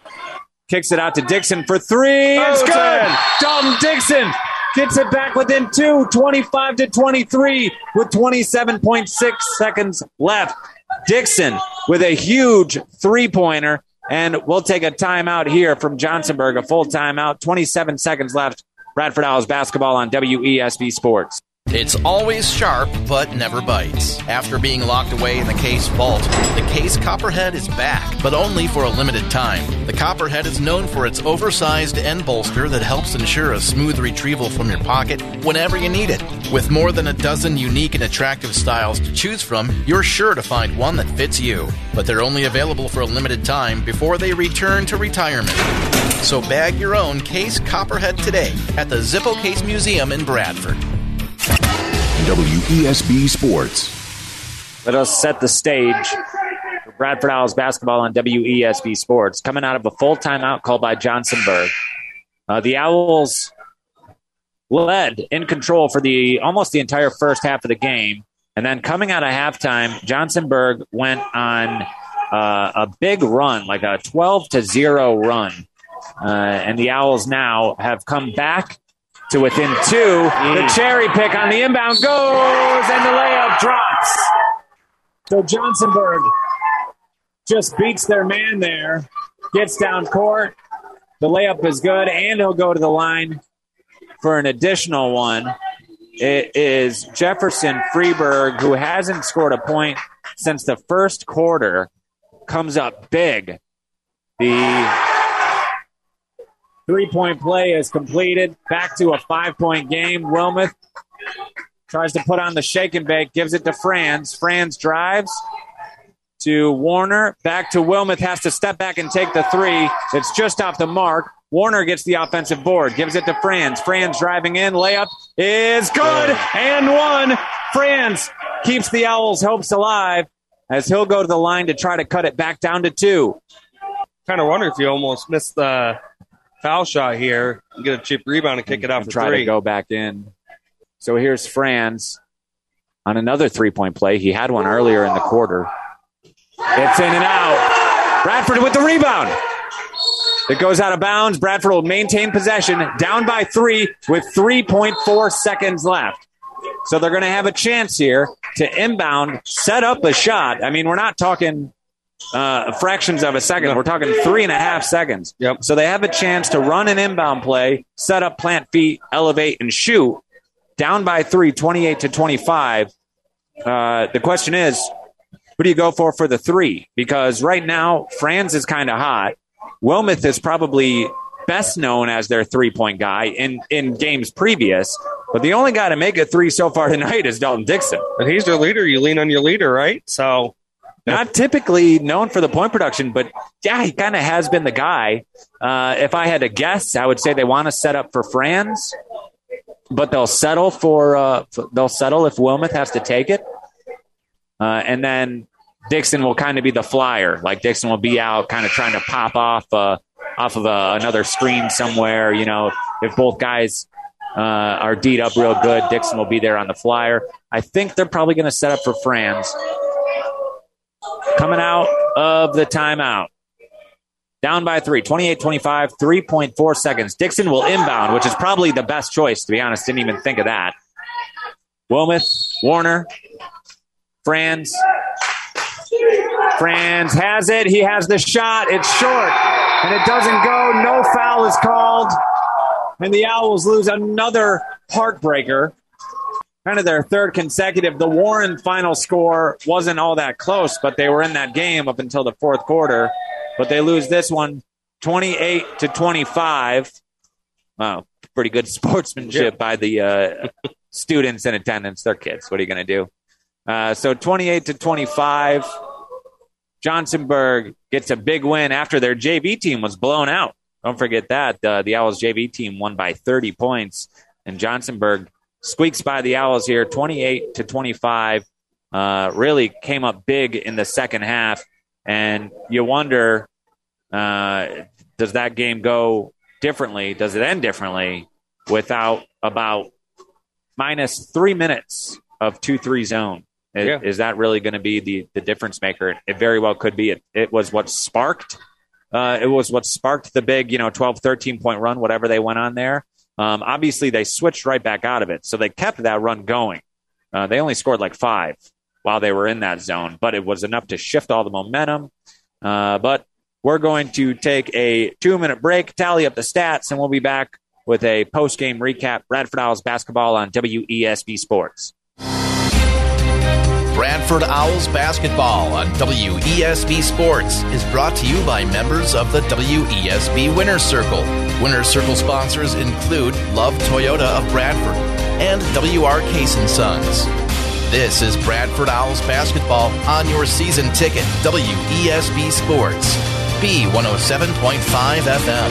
Kicks it out to Dixon for three. Oh, it's good. Dalton Dixon gets it back within two, twenty-five to twenty-three with twenty-seven point six seconds left. Dixon with a huge three-pointer, and we'll take a timeout here from Johnsonburg, a full timeout. twenty-seven seconds left. Bradford Owls basketball on W E S B Sports. It's always sharp, but never bites. After being locked away in the Case vault, the Case Copperhead is back, but only for a limited time. The Copperhead is known for its oversized end bolster that helps ensure a smooth retrieval from your pocket whenever you need it. With more than a dozen unique and attractive styles to choose from, you're sure to find one that fits you. But they're only available for a limited time before they return to retirement. So bag your own Case Copperhead today at the Zippo Case Museum in Bradford. W E S B Sports. Let us set the stage for Bradford Owls basketball on W E S B Sports. Coming out of a full timeout called by Johnsonburg. Uh, the Owls led in control for the almost the entire first half of the game. And then coming out of halftime, Johnsonburg went on uh, a big run, like a twelve to zero run. Uh, and the Owls now have come back to within two. The cherry pick on the inbound goes, and the layup drops. So Johnsonburg just beats their man there, gets down court. The layup is good, and he'll go to the line for an additional one. It is Jefferson Freeburg, who hasn't scored a point since the first quarter, comes up big. The three-point play is completed. Back to a five-point game. Wilmoth tries to put on the shake and bake, gives it to Franz. Franz drives to Warner. Back to Wilmoth, has to step back and take the three. It's just off the mark. Warner gets the offensive board, gives it to Franz. Franz driving in, layup is good, and one. Franz keeps the Owls' hopes alive as he'll go to the line to try to cut it back down to two. Kind of wonder if you almost missed the foul shot here. You get a cheap rebound and kick it out and for try three. to go back in. So here's Franz on another three-point play. He had one earlier in the quarter. It's in and out. Bradford with the rebound. It goes out of bounds. Bradford will maintain possession, down by three with three point four seconds left. So they're going to have a chance here to inbound, set up a shot. I mean, we're not talking uh, fractions of a second. We're talking three and a half seconds. Yep. So they have a chance to run an inbound play, set up, plant feet, elevate, and shoot. Down by three, twenty-eight to twenty-five. Uh, the question is, who do you go for for the three? Because right now, Franz is kind of hot. Wilmoth is probably best known as their three-point guy in, in games previous, but the only guy to make a three so far tonight is Dalton Dixon. And he's their leader. You lean on your leader, right? So, not typically known for the point production, but yeah, he kind of has been the guy. Uh, if I had to guess, I would say they want to set up for Franz, but they'll settle for uh, they'll settle if Wilmoth has to take it, uh, and then Dixon will kind of be the flyer. Like Dixon will be out, kind of trying to pop off uh, off of a, another screen somewhere. You know, if both guys uh, are D'd up real good, Dixon will be there on the flyer. I think they're probably going to set up for Franz. Coming out of the timeout. Down by three, twenty-eight twenty-five, three point four seconds. Dixon will inbound, which is probably the best choice, to be honest. Didn't even think of that. Wilmoth, Warner, Franz. Franz has it. He has the shot. It's short, and it doesn't go. No foul is called, and the Owls lose another heartbreaker. Kind of their third consecutive. The Warren final score wasn't all that close, but they were in that game up until the fourth quarter. But they lose this one twenty-eight to twenty-five. Wow, pretty good sportsmanship yeah. by the uh, students in attendance. They're kids. What are you going to do? Uh, so twenty-eight to twenty-five. Johnsonburg gets a big win after their J V team was blown out. Don't forget that. Uh, the Owls J V team won by thirty points, and Johnsonburg squeaks by the Owls here twenty-eight to twenty-five. Uh, really came up big in the second half. And you wonder, uh, does that game go differently? Does it end differently without about minus three minutes of two three zone? Is, yeah. is that really going to be the, the difference maker? It very well could be. It, it was what sparked. Uh, it was what sparked the big, you know, twelve, thirteen point run, whatever they went on there. Um, obviously, they switched right back out of it, so they kept that run going. Uh, they only scored like five while they were in that zone, but it was enough to shift all the momentum. Uh, but we're going to take a two-minute break, tally up the stats, and we'll be back with a post-game recap. Bradford Owls basketball on W E S B Sports. Bradford Owls basketball on W E S B Sports is brought to you by members of the W E S B Winner's Circle. Winner's Circle sponsors include Love Toyota of Bradford and W R Case and Sons. This is Bradford Owls basketball on your season ticket, W E S B Sports, B one oh seven point five F M.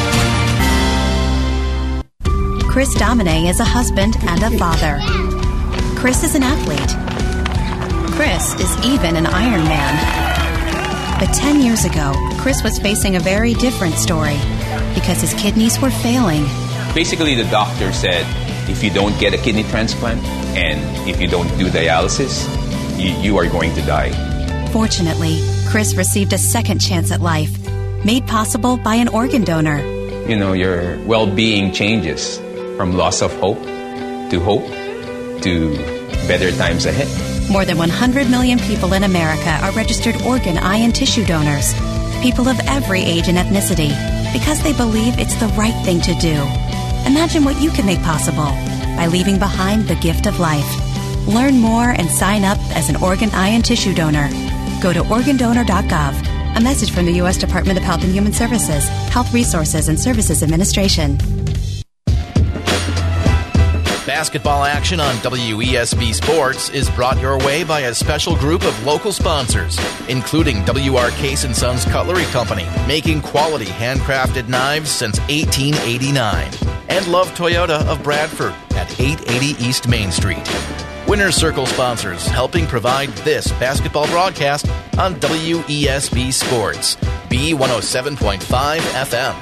Chris Domine is a husband and a father. Chris is an athlete. Chris is even an Iron Man. But ten years ago, Chris was facing a very different story because his kidneys were failing. Basically, the doctor said, if you don't get a kidney transplant and if you don't do dialysis, you, you are going to die. Fortunately, Chris received a second chance at life, made possible by an organ donor. You know, your well-being changes from loss of hope to hope to better times ahead. More than one hundred million people in America are registered organ, eye, and tissue donors. People of every age and ethnicity, because they believe it's the right thing to do. Imagine what you can make possible by leaving behind the gift of life. Learn more and sign up as an organ, eye, and tissue donor. Go to organ donor dot gov. A message from the U S Department of Health and Human Services, Health Resources and Services Administration. Basketball action on W E S B Sports is brought your way by a special group of local sponsors, including W R Case and Sons Cutlery Company, making quality handcrafted knives since eighteen eighty-nine, and Love Toyota of Bradford at eight eighty East Main Street. Winner's Circle sponsors helping provide this basketball broadcast on W E S B Sports, B one oh seven point five F M.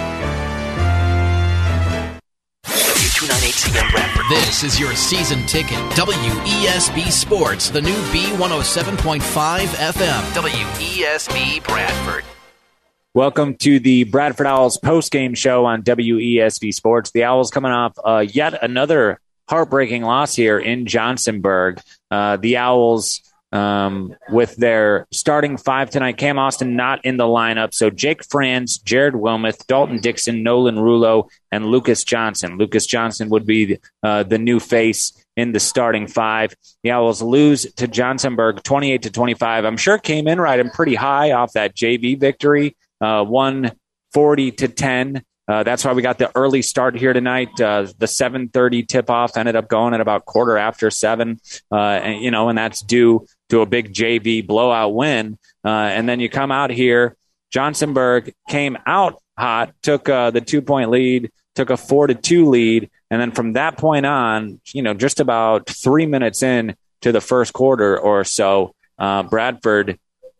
W two ninety-eight C M Bradford. This is your season ticket. W E S B Sports, the new B one oh seven point five F M. W E S B Bradford. Welcome to the Bradford Owls postgame show on W E S B Sports. The Owls coming off uh, yet another heartbreaking loss here in Johnsonburg. Uh, the Owls um, with their starting five tonight. Cam Austin not in the lineup. So Jake Franz, Jared Wilmoth, Dalton Dixon, Nolan Rulo, and Lucas Johnson. Lucas Johnson would be uh, the new face in the starting five. The Owls lose to Johnsonburg twenty-eight to twenty-five. I'm sure came in riding pretty high off that J V victory, uh, one forty to ten. Uh, that's why we got the early start here tonight. Uh, the seven thirty tip-off ended up going at about quarter after seven, uh, and, you know, and that's due to a big J V blowout win. Uh, and then you come out here, Johnsonburg came out hot, took uh, the two-point lead, took a four to two lead, and then from that point on, you know, just about three minutes in to the first quarter or so, uh, Bradford,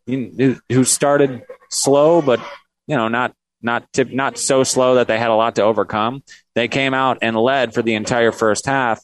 who started slow, but, you know, not Not tip, not so slow that they had a lot to overcome. They came out and led for the entire first half.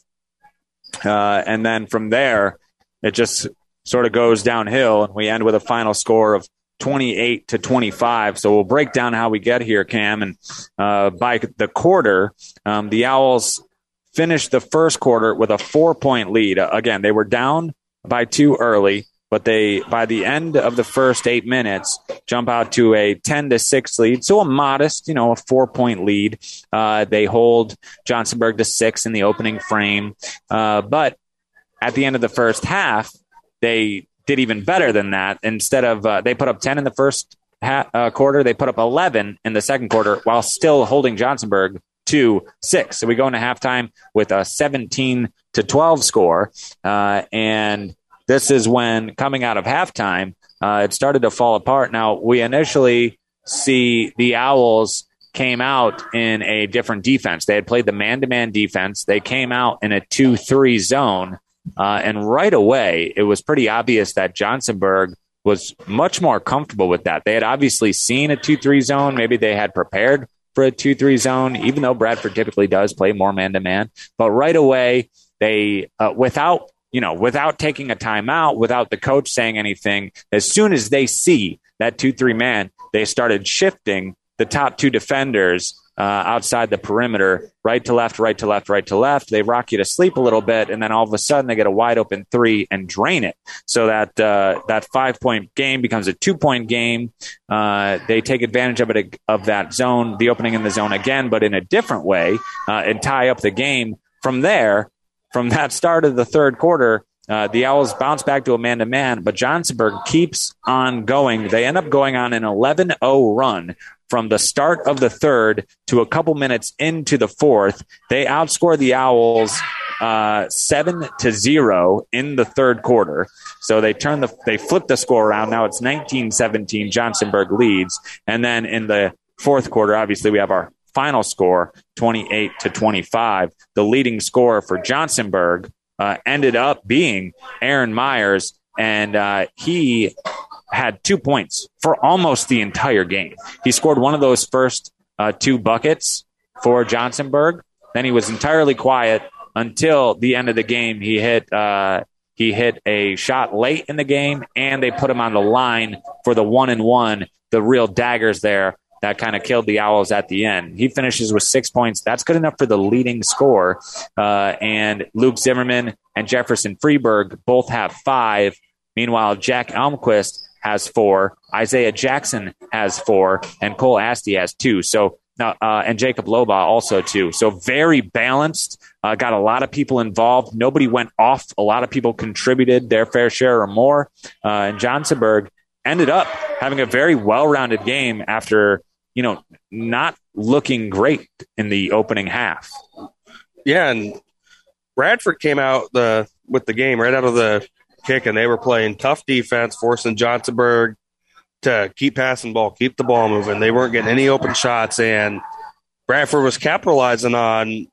Uh, and then from there, it just sort of goes downhill, and we end with a final score of twenty-eight to twenty-five. So we'll break down how we get here, Cam. And uh, by the quarter, um, the Owls finished the first quarter with a four-point lead. Uh, again, they were down by two early, but they, by the end of the first eight minutes, jump out to a ten to six lead. So a modest, you know, a four-point lead. Uh, they hold Johnsonburg to six in the opening frame. Uh, but at the end of the first half, they did even better than that. Instead of, uh, they put up ten in the first ha- uh, quarter, they put up eleven in the second quarter while still holding Johnsonburg to six. So we go into halftime with a seventeen to twelve score. Uh, and This is when, coming out of halftime, uh, it started to fall apart. Now, we initially see the Owls came out in a different defense. They had played the man-to-man defense. They came out in a two three zone, uh, and right away, it was pretty obvious that Johnsonburg was much more comfortable with that. They had obviously seen a two three zone. Maybe they had prepared for a two three zone, even though Bradford typically does play more man-to-man. But right away, they, uh, without... You know, without taking a timeout, without the coach saying anything, as soon as they see that two three man, they started shifting the top two defenders uh, outside the perimeter, right to left, right to left, right to left. They rock you to sleep a little bit, and then all of a sudden they get a wide open three and drain it. So that uh, that five-point game becomes a two-point game. Uh, they take advantage of it, of that zone, the opening in the zone again, but in a different way, uh, and tie up the game. From there, From that start of the third quarter, uh, the Owls bounce back to a man-to-man, but Johnsonburg keeps on going. They end up going on an eleven oh run from the start of the third to a couple minutes into the fourth. They outscore the Owls uh, seven to zero in the third quarter. So they turn the they flip the score around. Now it's nineteen seventeen. Johnsonburg leads, and then in the fourth quarter, obviously we have our final score, twenty-eight to twenty-five. The leading scorer for Johnsonburg uh, ended up being Aaron Myers, and uh, he had two points for almost the entire game. He scored one of those first uh, two buckets for Johnsonburg. Then he was entirely quiet until the end of the game. He hit uh, he hit a shot late in the game, and they put him on the line for the one and one, the real daggers there. That kind of killed the Owls at the end. He finishes with six points. That's good enough for the leading score. Uh, and Luke Zimmerman and Jefferson Freeberg both have five. Meanwhile, Jack Elmquist has four. Isaiah Jackson has four. And Cole Asti has two. So, uh, and Jacob Loba also two. So very balanced. Uh, got a lot of people involved. Nobody went off. A lot of people contributed their fair share or more. Uh, and Johnsonburg ended up having a very well-rounded game after, you know, not looking great in the opening half. Yeah, and Bradford came out the with the game right out of the kick, and they were playing tough defense, forcing Johnsonburg to keep passing the ball, keep the ball moving. They weren't getting any open shots, and Bradford was capitalizing on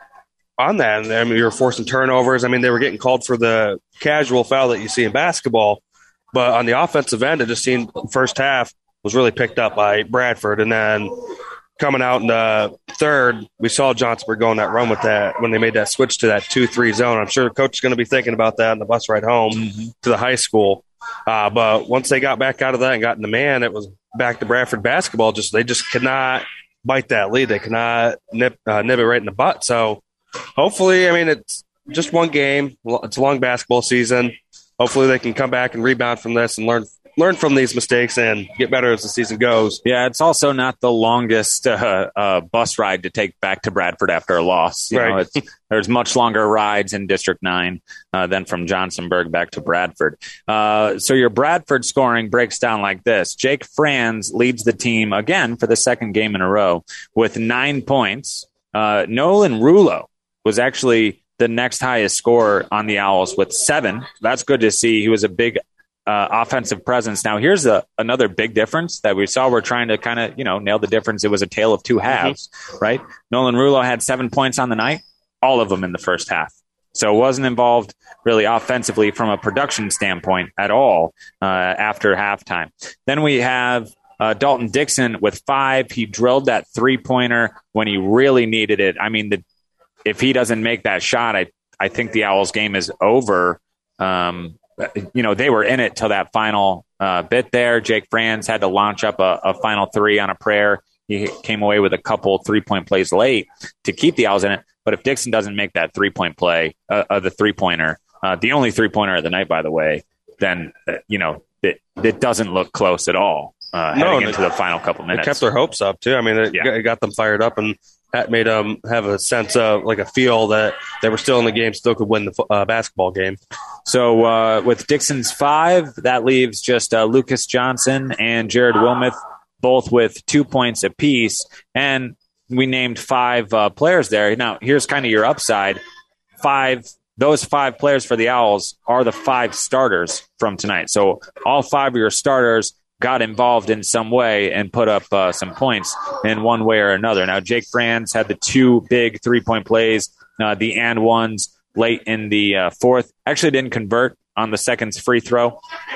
on that. I mean, you were forcing turnovers. I mean, they were getting called for the casual foul that you see in basketball. But on the offensive end, it just seemed the first half was really picked up by Bradford. And then coming out in the third, we saw Johnsonburg go on that run with that when they made that switch to that two three zone. I'm sure the coach is going to be thinking about that on the bus ride home mm-hmm. to the high school. Uh, but once they got back out of that and got in the man, it was back to Bradford basketball. Just They just could not bite that lead. They could not nip, uh, nip it right in the butt. So hopefully, I mean, it's just one game. It's a long basketball season. Hopefully they can come back and rebound from this and learn learn from these mistakes and get better as the season goes. Yeah, it's also not the longest uh, uh, bus ride to take back to Bradford after a loss. You right. know, it's, there's much longer rides in District nine uh, than from Johnsonburg back to Bradford. Uh, so your Bradford scoring breaks down like this. Jake Franz leads the team again for the second game in a row with nine points. Uh, Nolan Rulo was actually the next highest scorer on the Owls with seven. That's good to see. He was a big uh, offensive presence. Now, here's a, another big difference that we saw. We're trying to kind of, you know, nail the difference. It was a tale of two halves, mm-hmm. right? Nolan Rulo had seven points on the night, all of them in the first half. So it wasn't involved really offensively from a production standpoint at all uh, after halftime. Then we have uh, Dalton Dixon with five. He drilled that three-pointer when he really needed it. I mean, the if he doesn't make that shot, I, I think the Owls game is over. Um, you know, they were in it till that final uh, bit there. Jake Franz had to launch up a, a final three on a prayer. He came away with a couple three-point plays late to keep the Owls in it. But if Dixon doesn't make that three-point play, uh, uh, the three-pointer, uh, the only three-pointer of the night, by the way, then, uh, you know, it, it doesn't look close at all uh, heading no, into they, the final couple minutes. It kept their hopes up, too. I mean, it, yeah. it got them fired up, and that made them have a sense of, like, a feel that they were still in the game, still could win the uh, basketball game. So uh, with Dixon's five, that leaves just uh, Lucas Johnson and Jared Wilmoth, both with two points apiece. And we named five uh, players there. Now, here's kind of your upside. Five, those five players for the Owls are the five starters from tonight. So all five of your starters got involved in some way and put up uh, some points in one way or another. Now, Jake Franz had the two big three-point plays, uh, the and ones late in the uh, fourth. Actually didn't convert on the second free throw,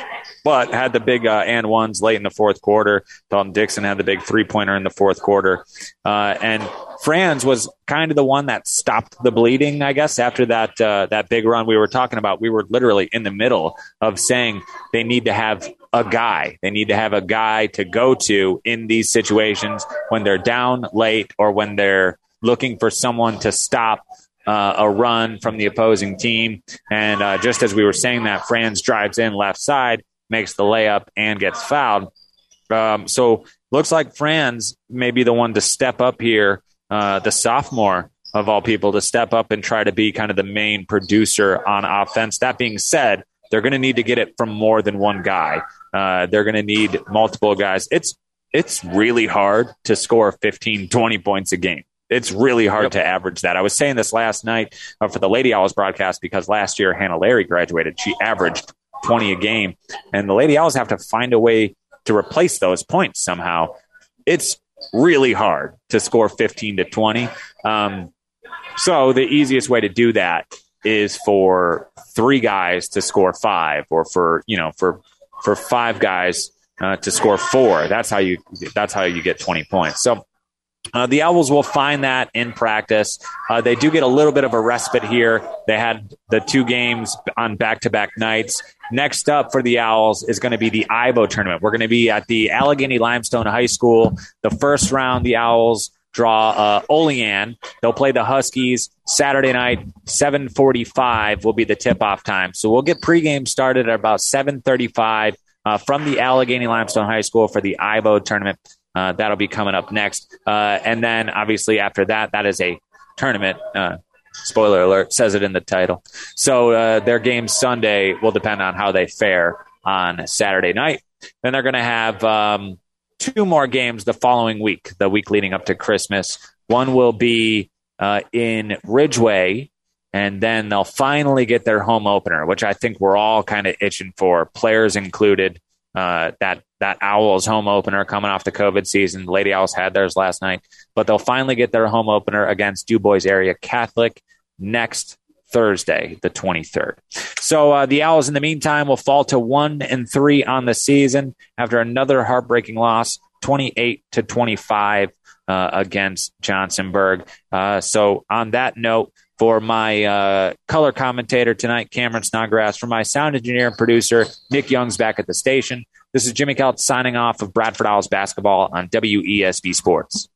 but had the big uh, and ones late in the fourth quarter. Dalton Dixon had the big three-pointer in the fourth quarter. Uh, and Franz was kind of the one that stopped the bleeding, I guess, after that uh, that big run we were talking about. We were literally in the middle of saying they need to have a guy. They need to have a guy to go to in these situations when they're down late or when they're looking for someone to stop Uh, a run from the opposing team. And uh, just as we were saying that, Franz drives in left side, makes the layup, and gets fouled. Um, so looks like Franz may be the one to step up here, uh, the sophomore of all people, to step up and try to be kind of the main producer on offense. That being said, they're going to need to get it from more than one guy. Uh, they're going to need multiple guys. It's it's really hard to score fifteen, twenty points a game. It's really hard yep. to average that. I was saying this last night uh, for the Lady Owls broadcast because last year Hannah Larry graduated. She averaged twenty a game, and the Lady Owls have to find a way to replace those points somehow. It's really hard to score fifteen to twenty. Um, so the easiest way to do that is for three guys to score five, or for you know for for five guys uh, to score four. That's how you that's how you get twenty points. So. Uh, the Owls will find that in practice. Uh, they do get a little bit of a respite here. They had the two games on back-to-back nights. Next up for the Owls is going to be the I B O tournament. We're going to be at the Allegheny Limestone High School. The first round, the Owls draw uh, Olean. They'll play the Huskies Saturday night, seven forty-five will be the tip-off time. So we'll get pregame started at about seven thirty-five uh, from the Allegheny Limestone High School for the I B O tournament. Uh, that'll be coming up next. Uh, and then, obviously, after that, that is a tournament. Uh, spoiler alert, says it in the title. So uh, their game Sunday will depend on how they fare on Saturday night. Then they're going to have um, two more games the following week, the week leading up to Christmas. One will be uh, in Ridgeway, and then they'll finally get their home opener, which I think we're all kind of itching for, players included. Uh, that that Owls home opener coming off the COVID season. The Lady Owls had theirs last night, but they'll finally get their home opener against DuBois Area Catholic next Thursday, the twenty-third. So uh, the Owls, in the meantime, will fall to one and three on the season after another heartbreaking loss, twenty-eight to twenty-five uh, against Johnsonburg. Uh, so on that note, for my uh, color commentator tonight, Cameron Snodgrass, for my sound engineer and producer, Nick Young's back at the station. This is Jimmy Kelt signing off of Bradford Owls basketball on W E S B Sports.